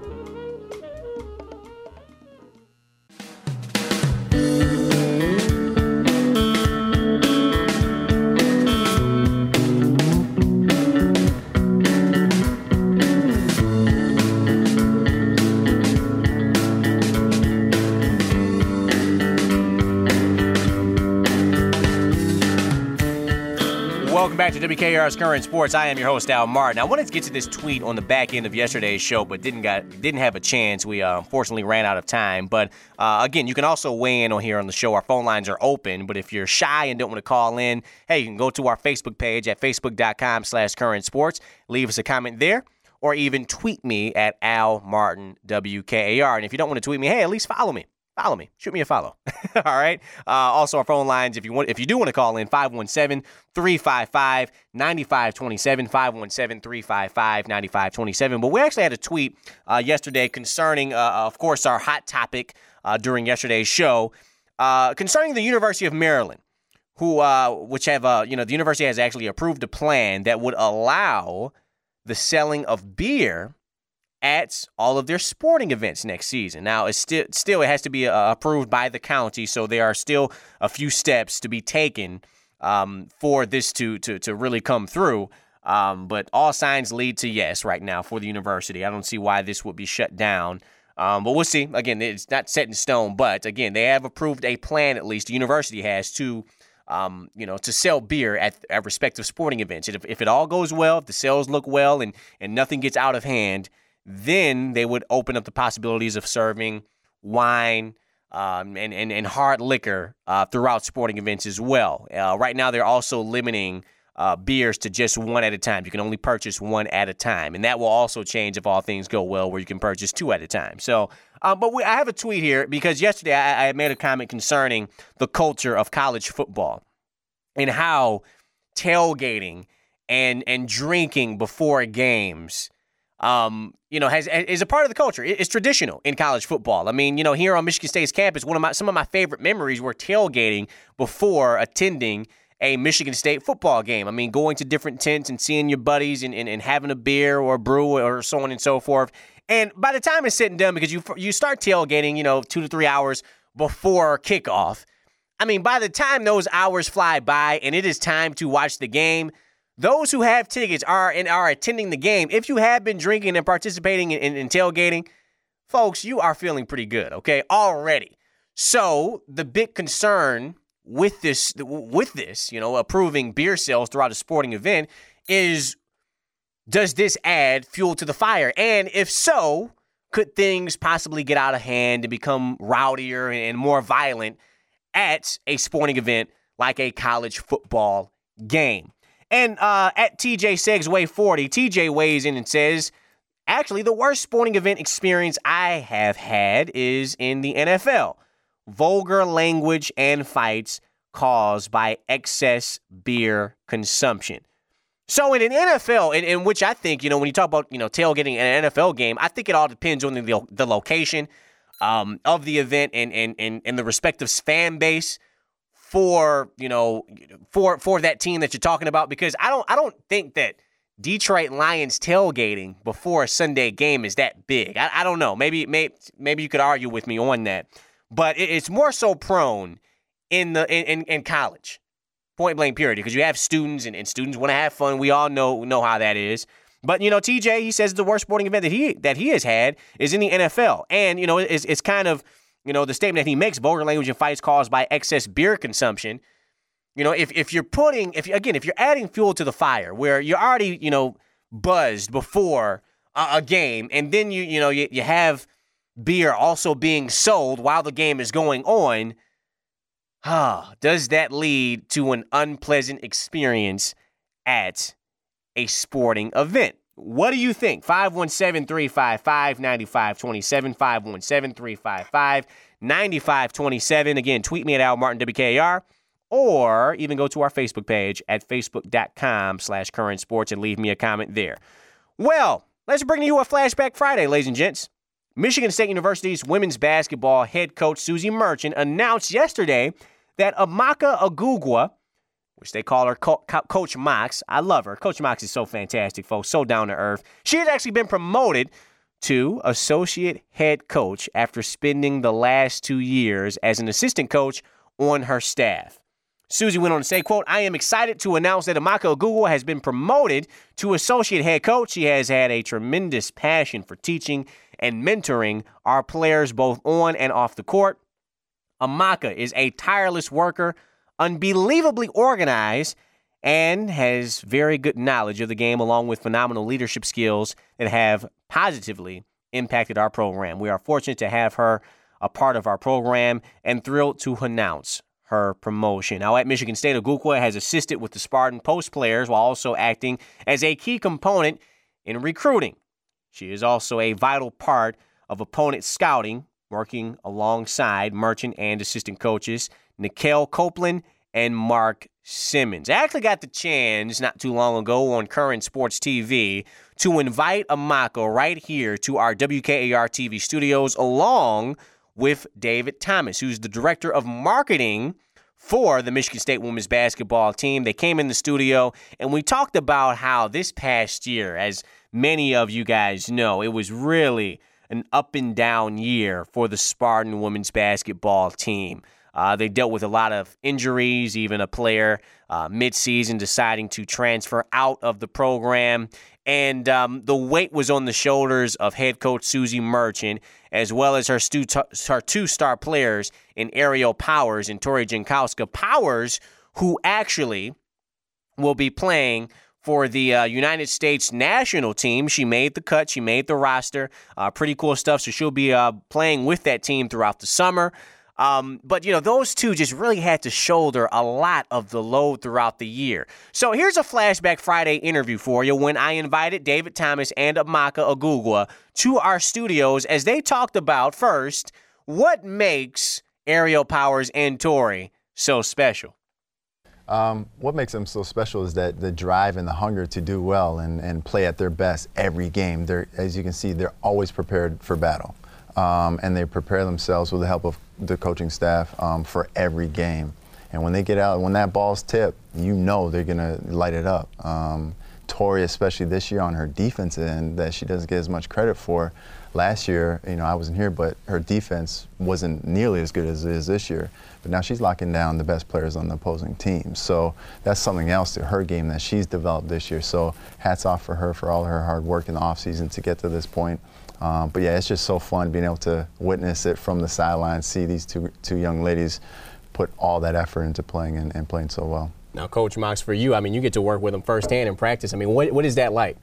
Welcome back to W K A R's Current Sports. I am your host, Al Martin. I wanted to get to this tweet on the back end of yesterday's show, but didn't got didn't have a chance. We uh, unfortunately ran out of time. But uh, again, you can also weigh in on here on the show. Our phone lines are open. But if you're shy and don't want to call in, hey, you can go to our Facebook page at facebook.com slash current sports. Leave us a comment there, or even tweet me at Al Martin W K A R. And if you don't want to tweet me, hey, at least follow me. Follow me. Shoot me a follow. All right. Uh, also, our phone lines, if you want, if you do want to call in, five one seven, three five five, nine five two seven, five one seven, three five five, nine five two seven. But we actually had a tweet uh, yesterday concerning, uh, of course, our hot topic uh, during yesterday's show, uh, concerning the University of Maryland, who, uh, which have, uh, you know, the university has actually approved a plan that would allow the selling of beer at all of their sporting events next season. Now, it's still, still it has to be uh, approved by the county, so there are still a few steps to be taken um, for this to, to to really come through. Um, but all signs lead to yes right now for the university. I don't see why this would be shut down. Um, but we'll see. Again, it's not set in stone, but again, they have approved a plan, at least the university has, to Um, you know, to sell beer at, at respective sporting events. If, if it all goes well, if the sales look well and, and nothing gets out of hand, then they would open up the possibilities of serving wine um, and, and, and hard liquor uh, throughout sporting events as well. Uh, right now, they're also limiting uh, beers to just one at a time. You can only purchase one at a time. And that will also change if all things go well, where you can purchase two at a time. So, uh, but we, I have a tweet here because yesterday I, I made a comment concerning the culture of college football and how tailgating and, and drinking before games Um, you know, has is a part of the culture. It's traditional in college football. I mean, you know, here on Michigan State's campus, one of my some of my favorite memories were tailgating before attending a Michigan State football game. I mean, going to different tents and seeing your buddies and, and, and having a beer or a brew or so on and so forth. And by the time it's sitting done, because you you start tailgating, you know, two to three hours before kickoff. I mean, by the time those hours fly by and it is time to watch the game, those who have tickets are and are attending the game. If you have been drinking and participating in, in, in tailgating, folks, you are feeling pretty good, okay, already. So the big concern with this, with this, you know, approving beer sales throughout a sporting event is does this add fuel to the fire? And if so, could things possibly get out of hand and become rowdier and more violent at a sporting event like a college football game? And uh, at T J Segsway forty, T J weighs in and says, actually, the worst sporting event experience I have had is in the N F L. Vulgar language and fights caused by excess beer consumption. So in an N F L, in, in which I think, you know, when you talk about, you know, tailgating in an N F L game, I think it all depends on the the location um, of the event and, and and and the respective fan base for, you know, for for that team that you're talking about. Because I don't I don't think that Detroit Lions tailgating before a Sunday game is that big. I, I don't know. Maybe maybe maybe you could argue with me on that, but it, it's more so prone in the in, in college. Point blank period, because you have students and, and students want to have fun. We all know know how that is. But, you know, T J, he says the worst sporting event that he that he has had is in the N F L. And, you know, it's, it's kind of, you know, the statement that he makes, vulgar language and fights caused by excess beer consumption. You know, if, if you're putting, if again, if you're adding fuel to the fire where you're already, you know, buzzed before a, a game, and then, you you know, you, you have beer also being sold while the game is going on, Ah, does that lead to an unpleasant experience at a sporting event? What do you think? five one seven, three five five, nine five two seven, five one seven, three five five, nine five two seven. Again, tweet me at Al Martin W K A R, or even go to our Facebook page at facebook.com slash current sports and leave me a comment there. Well, let's bring you a Flashback Friday, ladies and gents. Michigan State University's women's basketball head coach Suzy Merchant announced yesterday that Amaka Ogugwa, which they call her Co- Co- Coach Mox, I love her. Coach Mox is so fantastic, folks, so down to earth. She has actually been promoted to associate head coach after spending the last two years as an assistant coach on her staff. Suzy went on to say, quote, I am excited to announce that Amaka Ogugwa has been promoted to associate head coach. She has had a tremendous passion for teaching and mentoring our players both on and off the court. Amaka is a tireless worker, unbelievably organized, and has very good knowledge of the game along with phenomenal leadership skills that have positively impacted our program. We are fortunate to have her a part of our program and thrilled to announce her promotion. Now, at Michigan State, Ogugwa has assisted with the Spartan Post players while also acting as a key component in recruiting. She is also a vital part of opponent scouting, working alongside Merchant and assistant coaches Nikhil Copeland and Mark Simmons. I actually got the chance not too long ago on Current Sports T V to invite Amaka right here to our W K A R T V studios along with David Thomas, who's the director of marketing for the Michigan State women's basketball team. They came in the studio and we talked about how this past year, as many of you guys know, it was really an up and down year for the Spartan women's basketball team. Uh, they dealt with a lot of injuries, even a player uh, midseason deciding to transfer out of the program. And um, the weight was on the shoulders of head coach Suzy Merchant, as well as her, stu- her two star players in Ariel Powers and Tori Jankowska. Powers, who actually will be playing for the uh, United States national team. She made the cut. She made the roster. Uh, pretty cool stuff. So she'll be uh, playing with that team throughout the summer. Um, but, you know, those two just really had to shoulder a lot of the load throughout the year. So here's a Flashback Friday interview for you when I invited David Thomas and Amaka Ogugwa to our studios as they talked about, first, what makes Ariel Powers and Tori so special. Um, what makes them so special is that the drive and the hunger to do well and, and play at their best every game. They're, as you can see, they're always prepared for battle. Um, and they prepare themselves with the help of the coaching staff um, for every game. And when they get out, when that ball's tipped, you know they're going to light it up. Um, Tori, especially this year on her defense end, that she doesn't get as much credit for. Last year, you know, I wasn't here, but her defense wasn't nearly as good as it is this year. But now she's locking down the best players on the opposing team. So that's something else to her game that she's developed this year. So hats off for her for all her hard work in the offseason to get to this point. Um, but yeah, it's just so fun being able to witness it from the sidelines, see these two two young ladies put all that effort into playing and, and playing so well. Now, Coach Mox, for you, I mean, you get to work with them firsthand in practice. I mean, what what is that like?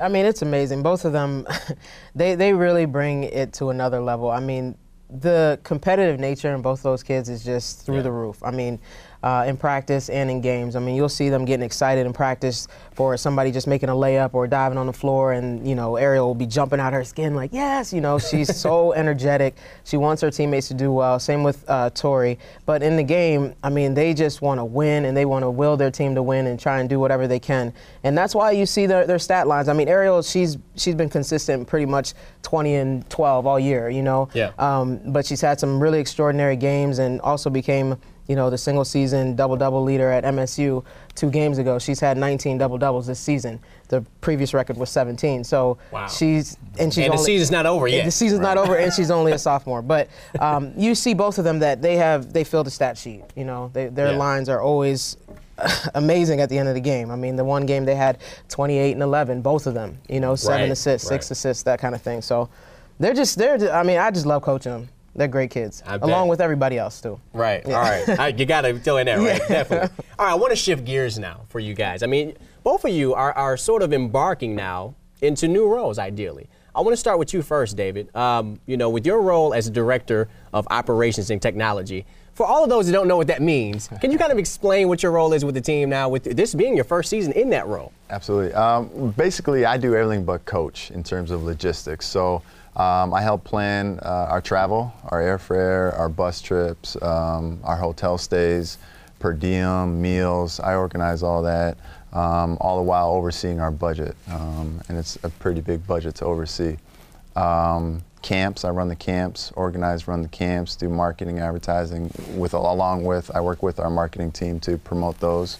I mean, it's amazing. Both of them, they, they really bring it to another level. I mean, the competitive nature in both those kids is just through yeah. the roof. I mean, uh, in practice and in games. I mean, you'll see them getting excited in practice for somebody just making a layup or diving on the floor, and, you know, Ariel will be jumping out her skin like, yes, you know, she's so energetic. She wants her teammates to do well. Same with uh, Tori. But in the game, I mean, they just want to win, and they want to will their team to win and try and do whatever they can. And that's why you see their, their stat lines. I mean, Ariel, she's she's been consistent pretty much twenty and twelve all year, you know. Yeah. Um, but she's had some really extraordinary games and also became, you know, the single season double-double leader at M S U two games ago. She's had nineteen double-doubles this season. The previous record was seventeen. So wow. she's and she's and the only, season's not over yet. The season's right. not over, and she's only a sophomore. But um, you see both of them that they have they fill the stat sheet. You know, they, their yeah. lines are always amazing at the end of the game. I mean, the one game they had twenty-eight and eleven, both of them. You know, seven right. assists, right. six assists, that kind of thing. So they're just they're. I mean, I just love coaching them. They're great kids, I along bet. with everybody else, too. Right, Yeah. all right. All right. You got to throw in that, right? Yeah. Definitely. All right, I want to shift gears now for you guys. I mean, both of you are, are sort of embarking now into new roles, ideally. I want to start with you first, David. Um, you know, with your role as Director of Operations and Technology, for all of those who don't know what that means, can you kind of explain what your role is with the team now, with this being your first season in that role? Absolutely. Um, basically, I do everything but coach in terms of logistics. So um, I help plan uh, our travel, our airfare, our bus trips, um, our hotel stays, per diem, meals. I organize all that, um, all the while overseeing our budget. Um, and it's a pretty big budget to oversee. Um, camps, I run the camps, organize, run the camps, do marketing, advertising, with along with, I work with our marketing team to promote those.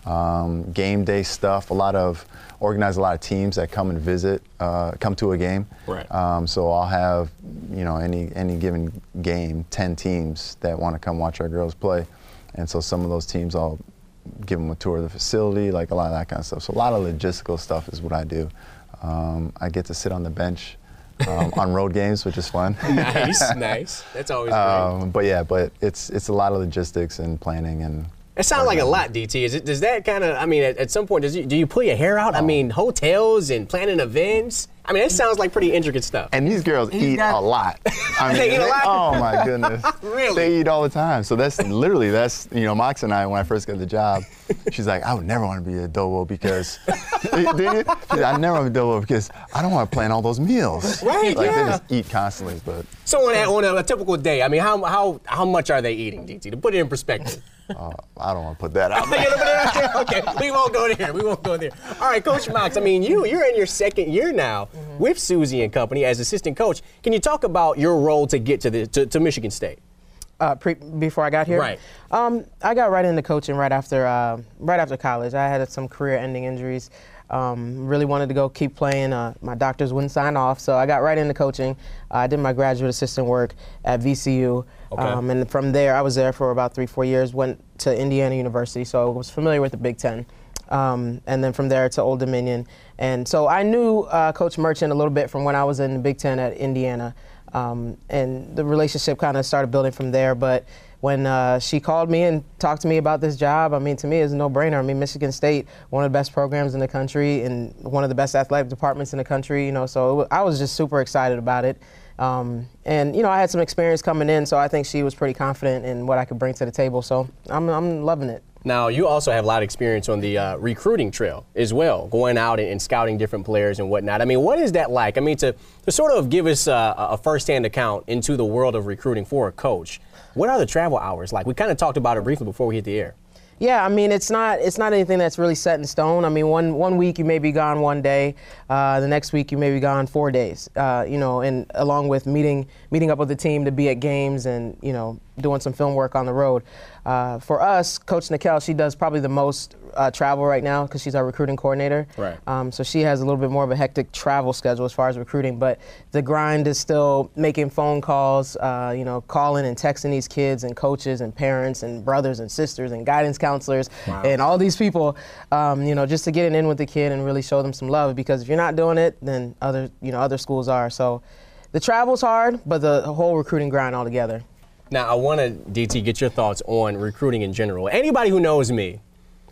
Um, game day stuff, a lot of, organize a lot of teams that come and visit, uh, come to a game. Right. Um, so I'll have, you know, any, any given game, ten teams that want to come watch our girls play. And so some of those teams, I'll give them a tour of the facility, like a lot of that kind of stuff. So a lot of logistical stuff is what I do. Um, I get to sit on the bench um, on road games, which is fun. Nice, nice. That's always um, great. But yeah, but it's it's a lot of logistics and planning and. It sounds like a lot, D T. Is it? Does that kind of? I mean, at, at some point, does you, do you pull your hair out? Oh. I mean, hotels and planning events. I mean, it sounds like pretty intricate stuff. And these girls eat got, a lot. I mean, they eat a lot. Oh my goodness. Really? They eat all the time. So that's literally that's you know, Mox and I, when I first got the job, she's like, I would never want to be a dobo because she's like, I never want to be a dobo because I don't want to plan all those meals. Right. Like yeah. they just eat constantly. But so on a, on a, a typical day, I mean, how how how much are they eating, D T? To put it in perspective. Uh, I don't want to put that out there. Okay, we won't go there. We won't go there. All right, Coach Mox, I mean, you, you're in your second year now mm-hmm. with Susie and company as assistant coach. Can you talk about your role to get to the to, to Michigan State? Uh, pre- before I got here? Right. Um, I got right into coaching right after uh, right after college. I had some career-ending injuries. Um, really wanted to go keep playing. Uh, my doctors wouldn't sign off, so I got right into coaching. Uh, I did my graduate assistant work at V C U. Okay. Um, and from there, I was there for about three, four years, went to Indiana University, so I was familiar with the Big Ten. Um, and then from there to Old Dominion. And so I knew uh, Coach Merchant a little bit from when I was in the Big Ten at Indiana. Um, and the relationship kind of started building from there. But when uh, she called me and talked to me about this job, I mean, to me, it's a no-brainer. I mean, Michigan State, one of the best programs in the country and one of the best athletic departments in the country, you know, so I was just super excited about it. Um, and, you know, I had some experience coming in, so I think she was pretty confident in what I could bring to the table. So I'm, I'm loving it. Now, you also have a lot of experience on the uh, recruiting trail as well, going out and, and scouting different players and whatnot. I mean, what is that like? I mean, to, to sort of give us uh, a firsthand account into the world of recruiting for a coach, what are the travel hours like? We kind of talked about it briefly before we hit the air. Yeah, I mean, it's not it's not anything that's really set in stone. I mean, one one week you may be gone one day, uh, the next week you may be gone four days. Uh, you know, and along with meeting meeting up with the team to be at games and you know doing some film work on the road. Uh, for us, Coach Nikel, she does probably the most uh, travel right now because she's our recruiting coordinator. Right. Um, so she has a little bit more of a hectic travel schedule as far as recruiting, but the grind is still making phone calls, uh, you know, calling and texting these kids and coaches and parents and brothers and sisters and guidance counselors wow. and all these people, um, you know, just to get it in with the kid and really show them some love because if you're not doing it, then other, you know, other schools are. So the travel's hard, but the whole recruiting grind altogether. Now, I want to, D T, get your thoughts on recruiting in general. Anybody who knows me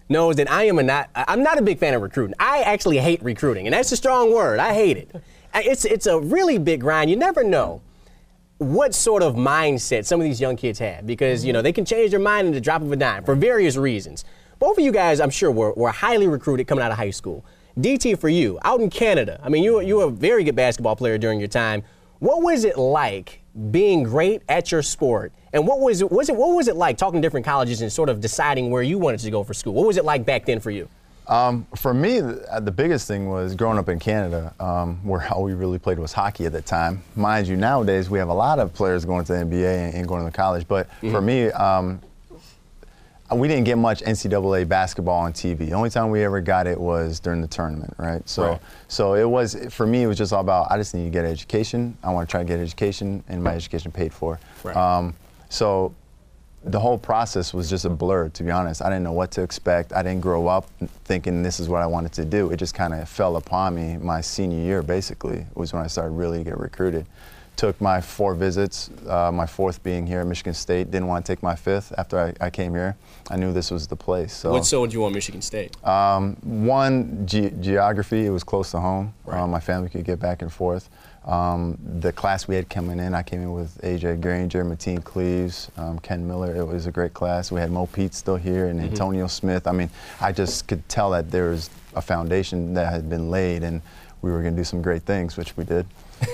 knows that I am a not. I'm not a big fan of recruiting. I actually hate recruiting, and that's a strong word. I hate it. It's it's a really big grind. You never know what sort of mindset some of these young kids have, because you know they can change their mind in the drop of a dime for various reasons. Both of you guys, I'm sure, were, were highly recruited coming out of high school. D T, for you, out in Canada, I mean, you you were a very good basketball player during your time. What was it like being great at your sport? And what was it, was it, what was it like talking to different colleges and sort of deciding where you wanted to go for school? What was it like back then for you? Um, for me, the, the biggest thing was growing up in Canada, um, where all we really played was hockey at the time. Mind you, nowadays we have a lot of players going to the N B A and, and going to college. But mm-hmm. for me, um, we didn't get much N C double A basketball on T V. The only time we ever got it was during the tournament, right? So, right. so it was, for me, it was just all about, I just need to get education. I want to try to get education and my education paid for. Right. Um, so the whole process was just a blur, to be honest. I didn't know what to expect. I didn't grow up thinking this is what I wanted to do. It just kind of fell upon me my senior year, basically, was when I started really to get recruited. Took my four visits, uh, my fourth being here at Michigan State. Didn't want to take my fifth after I, I came here. I knew this was the place. So. What sold you on Michigan State? Um, one, ge- geography. It was close to home. Right. Um, my family could get back and forth. Um, the class we had coming in, I came in with A J Granger, Mateen Cleaves, um, Ken Miller. It was a great class. We had Mo Pete still here and mm-hmm. Antonio Smith. I mean, I just could tell that there was a foundation that had been laid, and we were going to do some great things, which we did.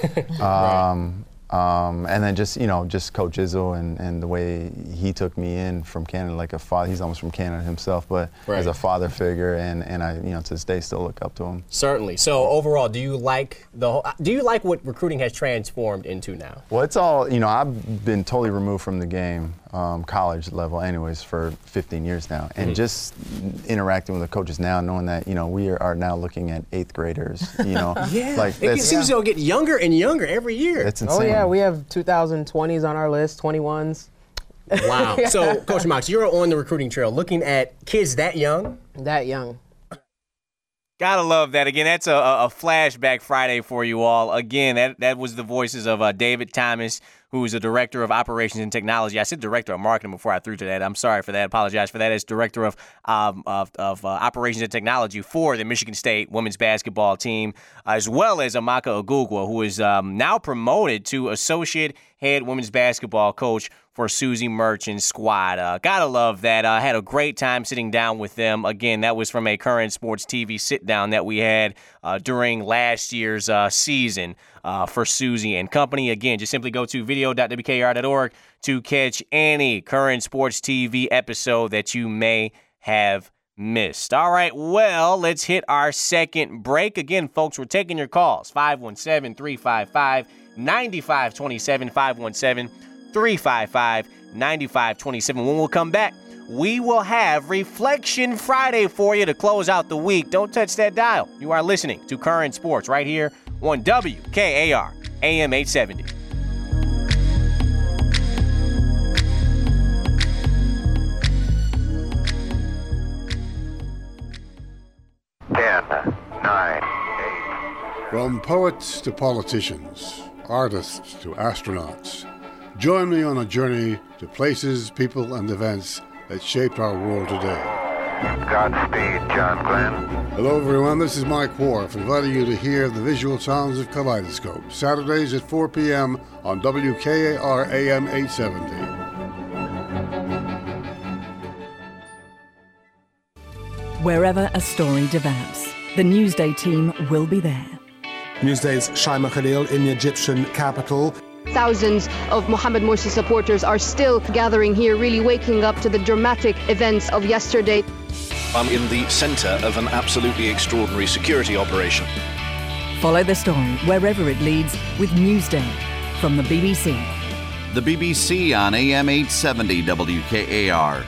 um, um, and then just, you know, just Coach Izzo and, and the way he took me in from Canada, like a father. He's almost from Canada himself, but right. as a father figure, and, and I, you know, to this day still look up to him. Certainly. So overall, do you like the whole, do you like what recruiting has transformed into now? Well, it's all, you know, I've been totally removed from the game, um, college level anyways, for fifteen years now. And mm-hmm. just interacting with the coaches now, knowing that, you know, we are, are now looking at eighth graders, you know. yeah. Like, it seems yeah. to get younger and younger every year. It's insane. Oh, yeah, we have two thousand twenties on our list, twenty-ones. Wow. yeah. So, Coach Mox, you're on the recruiting trail looking at kids that young? That young. Gotta love that. Again, that's a, a flashback Friday for you all. Again, that, that was the voices of uh, David Thomas, who is the Director of Operations and Technology. I said Director of Marketing before I threw to that. I'm sorry for that. I apologize for that. As Director of um, of, of uh, Operations and Technology for the Michigan State women's basketball team, as well as Amaka Ogugwa, who is um, now promoted to Associate Head Women's Basketball Coach for Susie Merchant's squad. Uh, gotta love that. I uh, had a great time sitting down with them. Again, that was from a Current Sports T V sit-down that we had uh, during last year's uh, season uh, for Susie and company. Again, just simply go to video dot w k r dot org to catch any Current Sports T V episode that you may have missed. All right, well, let's hit our second break. Again, folks, we're taking your calls. five one seven, three five five, nine five two seven, five one seven, three five five, nine five two seven. When we'll come back, we will have Reflection Friday for you to close out the week. Don't touch that dial. You are listening to Current Sports right here on W K A R A M eight seventy. ten, nine, eight. From poets to politicians, artists to astronauts, join me on a journey to places, people, and events that shaped our world today. Godspeed, John Glenn. Hello, everyone. This is Mike Wharf, inviting you to hear the visual sounds of Kaleidoscope, Saturdays at four p.m. on W K A R A M eight seventy. Wherever a story develops, the Newsday team will be there. Newsday's Shaima Khalil in the Egyptian capital. Thousands of Mohamed Morsi supporters are still gathering here, really waking up to the dramatic events of yesterday. I'm in the centre of an absolutely extraordinary security operation. Follow the story wherever it leads with Newsday from the B B C. The B B C on A M eight seventy W K A R.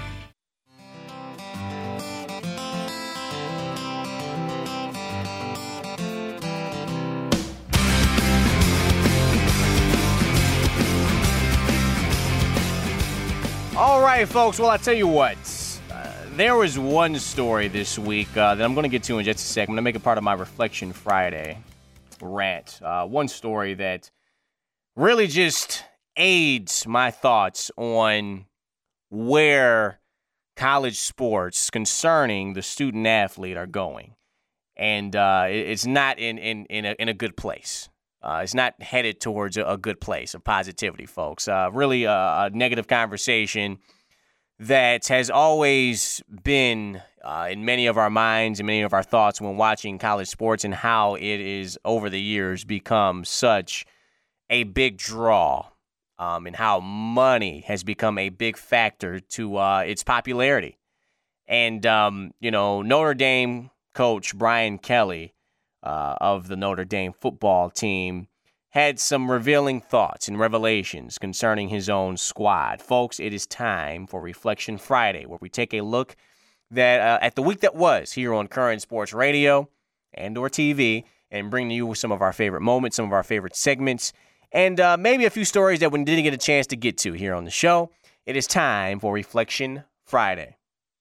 All right, folks. Well, I tell you what. Uh, there was one story this week uh, that I'm going to get to in just a second. I'm going to make it part of my Reflection Friday rant. Uh, one story that really just aids my thoughts on where college sports concerning the student athlete are going. And uh, it's not in, in, in, a, in a good place. Uh, it's not headed towards a, a good place of positivity, folks. Uh, really a, a negative conversation that has always been uh, in many of our minds and many of our thoughts when watching college sports, and how it is over the years become such a big draw, um, and how money has become a big factor to uh, its popularity. And, um, you know, Notre Dame coach Brian Kelly uh, of the Notre Dame football team had some revealing thoughts and revelations concerning his own squad. Folks, it is time for Reflection Friday, where we take a look that uh, at the week that was here on Current Sports Radio and or T V, and bring to you some of our favorite moments, some of our favorite segments, and uh, maybe a few stories that we didn't get a chance to get to here on the show. It is time for Reflection Friday.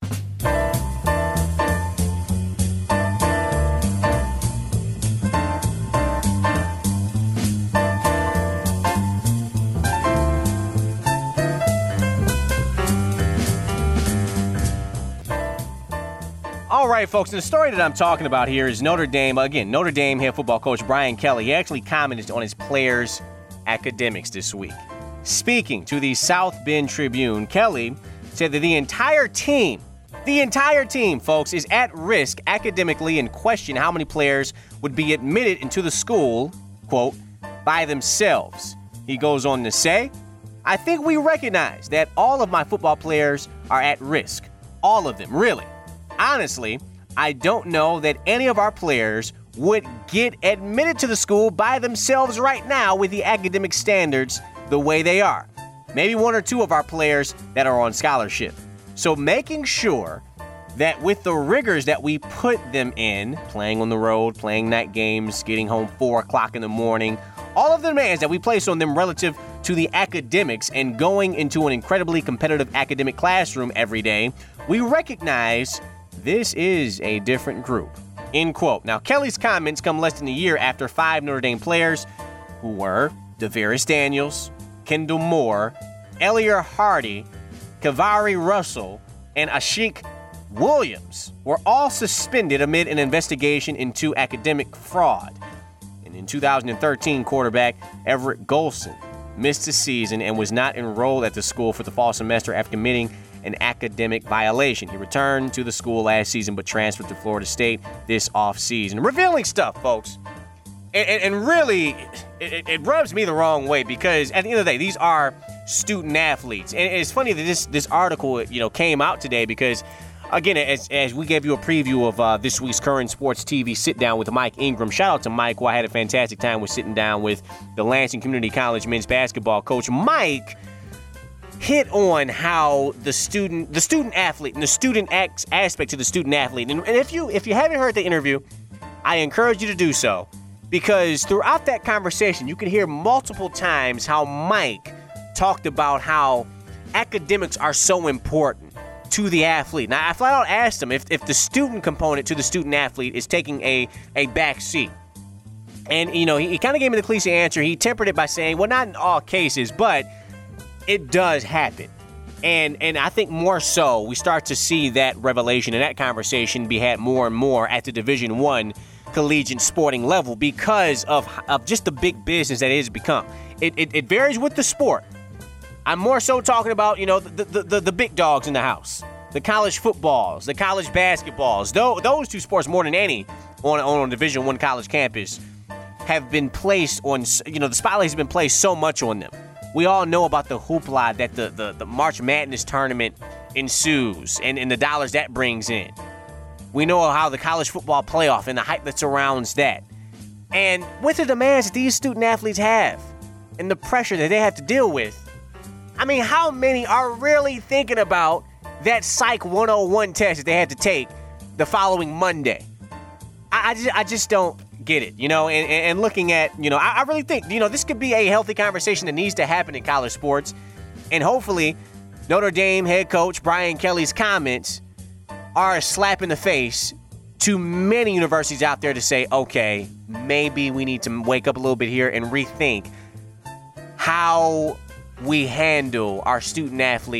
All right, folks, and the story that I'm talking about here is Notre Dame. Again, Notre Dame head football coach Brian Kelly. He actually commented on his players' academics this week. Speaking to the South Bend Tribune, Kelly said that the entire team, the entire team, folks, is at risk academically, and question how many players would be admitted into the school, quote, by themselves. He goes on to say, I think we recognize that all of my football players are at risk. All of them, really. Honestly, I don't know that any of our players would get admitted to the school by themselves right now with the academic standards the way they are. Maybe one or two of our players that are on scholarship. So making sure that with the rigors that we put them in, playing on the road, playing night games, getting home four o'clock in the morning, all of the demands that we place on them relative to the academics and going into an incredibly competitive academic classroom every day, we recognize this is a different group, end quote. Now, Kelly's comments come less than a year after five Notre Dame players, who were DeVaris Daniels, Kendall Moore, Elier Hardy, Kavari Russell, and Ashik Williams, were all suspended amid an investigation into academic fraud. And in two thousand thirteen, quarterback Everett Golson missed the season and was not enrolled at the school for the fall semester after committing an academic violation. He returned to the school last season but transferred to Florida State this offseason. Revealing stuff, folks. And, and, and really, it, it rubs me the wrong way, because at the end of the day, these are student athletes. And it's funny that this this article, you know, came out today because, again, as, as we gave you a preview of uh, this week's Current Sports T V sit-down with Mike Ingram. Shout out to Mike, who I had a fantastic time with sitting down with the Lansing Community College men's basketball coach. Mike hit on how the student, the student athlete, and the student acts, aspect to the student athlete. And, and if you if you haven't heard the interview, I encourage you to do so, because throughout that conversation, you could hear multiple times how Mike talked about how academics are so important to the athlete. Now, I flat out asked him if, if the student component to the student athlete is taking a, a back seat. And, you know, he, he kind of gave me the cliche answer. He tempered it by saying, well, not in all cases, but it does happen. And and I think more so we start to see that revelation and that conversation be had more and more at the Division One collegiate sporting level because of, of just the big business that it has become. It, it, it varies with the sport. I'm more so talking about, you know, the, the, the, the big dogs in the house, the college footballs, the college basketballs. Those, those two sports more than any on, on a Division One college campus have been placed on, you know, the spotlight has been placed so much on them. We all know about the hoopla that the, the, the March Madness tournament ensues and, and the dollars that brings in. We know how the college football playoff and the hype that surrounds that. And with the demands that these student athletes have and the pressure that they have to deal with, I mean, how many are really thinking about that Psych one oh one test that they had to take the following Monday? I, I, just, I just don't get it, you know, and, and looking at, you know, I, I really think, you know, this could be a healthy conversation that needs to happen in college sports. And hopefully Notre Dame head coach Brian Kelly's comments are a slap in the face to many universities out there to say, okay, maybe we need to wake up a little bit here and rethink how we handle our student athletes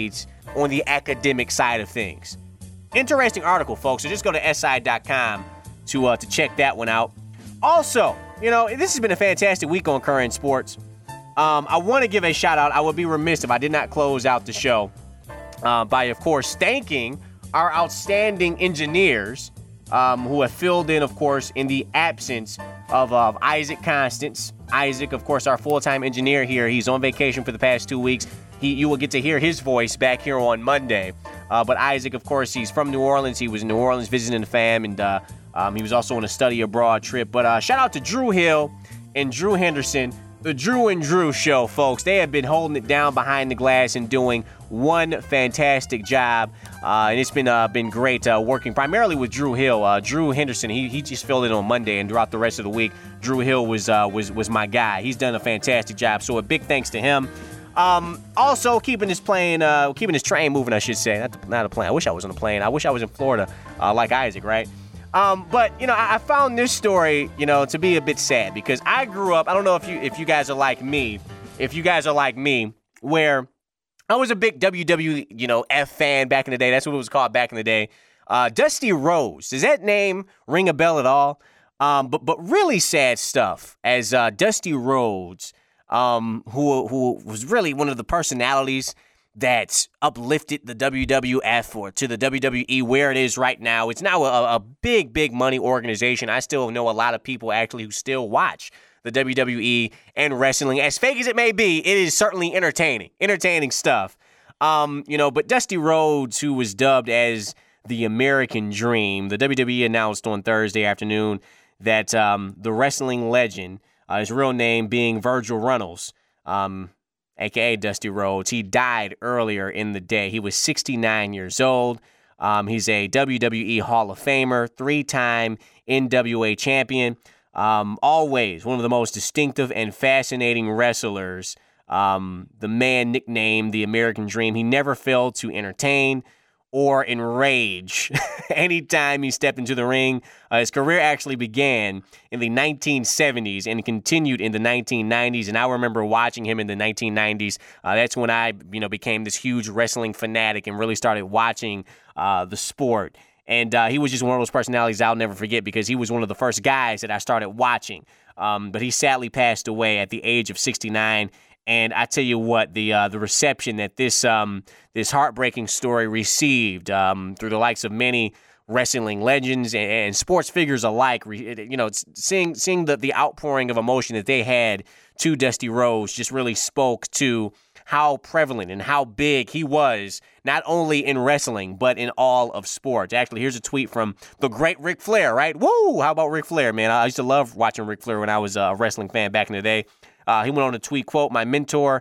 on the academic side of things. Interesting article, folks, so just go to S I dot com to, uh, to check that one out. Also, you know, this has been a fantastic week on Current Sports. Um, I want to give a shout-out. I would be remiss if I did not close out the show uh, by, of course, thanking our outstanding engineers um, who have filled in, of course, in the absence of, uh, of Isaac Constance. Isaac, of course, our full-time engineer here. He's on vacation for the past two weeks. He, you will get to hear his voice back here on Monday. Uh, but Isaac, of course, he's from New Orleans. He was in New Orleans visiting the fam, and uh, um, he was also on a study abroad trip. But uh, shout out to Drew Hill and Drew Henderson, the Drew and Drew Show, folks. They have been holding it down behind the glass and doing one fantastic job. Uh, and it's been uh, been great uh, working primarily with Drew Hill. Uh, Drew Henderson, he he just filled in on Monday, and throughout the rest of the week, Drew Hill was uh, was was my guy. He's done a fantastic job. So a big thanks to him. Um, also, keeping this plane, uh, keeping this train moving, I should say. Not, not a plane. I wish I was on a plane. I wish I was in Florida, uh, like Isaac, right? Um, but, you know, I, I found this story, you know, to be a bit sad because I grew up, I don't know if you if you guys are like me, if you guys are like me, where I was a big W W, you know, F fan back in the day. That's what it was called back in the day. Uh, Dusty Rhodes. Does that name ring a bell at all? Um, but, but really sad stuff as uh, Dusty Rhodes, Um, who who was really one of the personalities that uplifted the W W F or to the W W E where it is right now. It's now a, a big, big money organization. I still know a lot of people actually who still watch the W W E and wrestling. As fake as it may be, it is certainly entertaining, entertaining stuff. Um, you know, but Dusty Rhodes, who was dubbed as the American Dream, the W W E announced on Thursday afternoon that um, the wrestling legend, Uh, his real name being Virgil Runnels, um, a k a. Dusty Rhodes. He died earlier in the day. He was sixty-nine years old. Um, he's a W W E Hall of Famer, three-time N W A champion, um, always one of the most distinctive and fascinating wrestlers. Um, the man nicknamed the American Dream. He never failed to entertain or enrage anytime he stepped into the ring. Uh, his career actually began in the nineteen seventies and continued in the nineteen nineties. And I remember watching him in the nineteen nineties. Uh, that's when I, you know, became this huge wrestling fanatic and really started watching uh, the sport. And uh, he was just one of those personalities I'll never forget because he was one of the first guys that I started watching. Um, but he sadly passed away at the age of sixty-nine. And I tell you what, the uh, the reception that this um, this heartbreaking story received um, through the likes of many wrestling legends and, and sports figures alike, you know, seeing seeing the, the outpouring of emotion that they had to Dusty Rhodes just really spoke to how prevalent and how big he was, not only in wrestling, but in all of sports. Actually, here's a tweet from the great Ric Flair, right? Woo! How about Ric Flair, man? I used to love watching Ric Flair when I was a wrestling fan back in the day. Uh, he went on to tweet, quote, "My mentor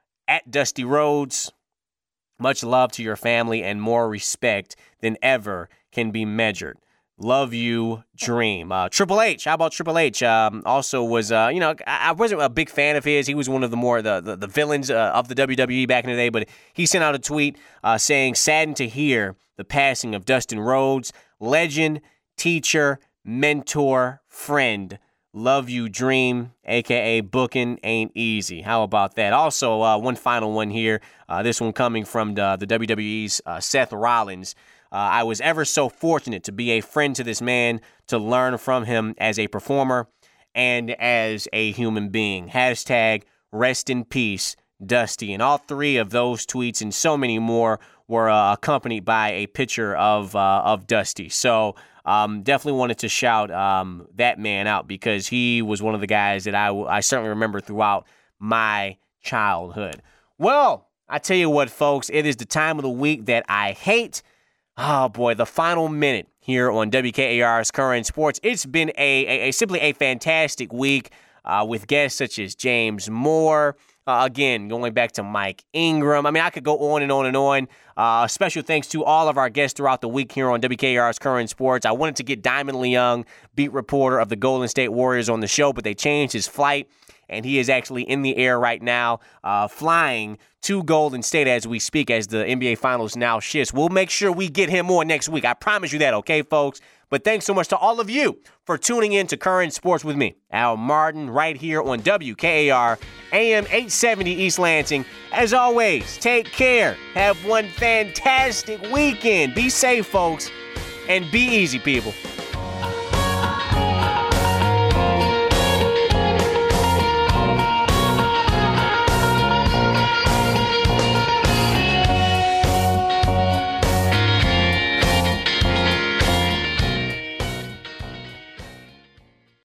at Dusty Rhodes, much love to your family and more respect than ever can be measured. Love you, Dream." Uh, Triple H, how about Triple H? Um, also was, uh, you know, I, I wasn't a big fan of his. He was one of the more, the, the, the villains uh, of the W W E back in the day, but he sent out a tweet uh, saying, "Saddened to hear the passing of Dustin Rhodes, legend, teacher, mentor, friend. Love you, Dream, a k a. Booking ain't easy." How about that? Also, uh, one final one here. Uh, this one coming from the, the W W E's uh, Seth Rollins. Uh, "I was ever so fortunate to be a friend to this man, to learn from him as a performer and as a human being. Hashtag rest in peace, Dusty." And all three of those tweets and so many more were uh, accompanied by a picture of uh, of Dusty. So um, definitely wanted to shout um, that man out because he was one of the guys that I, I certainly remember throughout my childhood. Well, I tell you what, folks, it is the time of the week that I hate. Oh, boy, the final minute here on W K A R's Current Sports. It's been a, a, a simply a fantastic week uh, with guests such as James Moore. Uh, again, going back to Mike Ingram. I mean, I could go on and on and on. Uh, special thanks to all of our guests throughout the week here on W K A R's Current Sports. I wanted to get Diamond Leung, beat reporter of the Golden State Warriors, on the show, but they changed his flight, and he is actually in the air right now, uh, flying to Golden State as we speak, as the N B A Finals now shifts. We'll make sure we get him on next week. I promise you that, okay, folks? But thanks so much to all of you for tuning in to Current Sports with me, Al Martin, right here on W K A R, A M eight seventy East Lansing. As always, take care. Have one fantastic weekend. Be safe, folks, and be easy, people.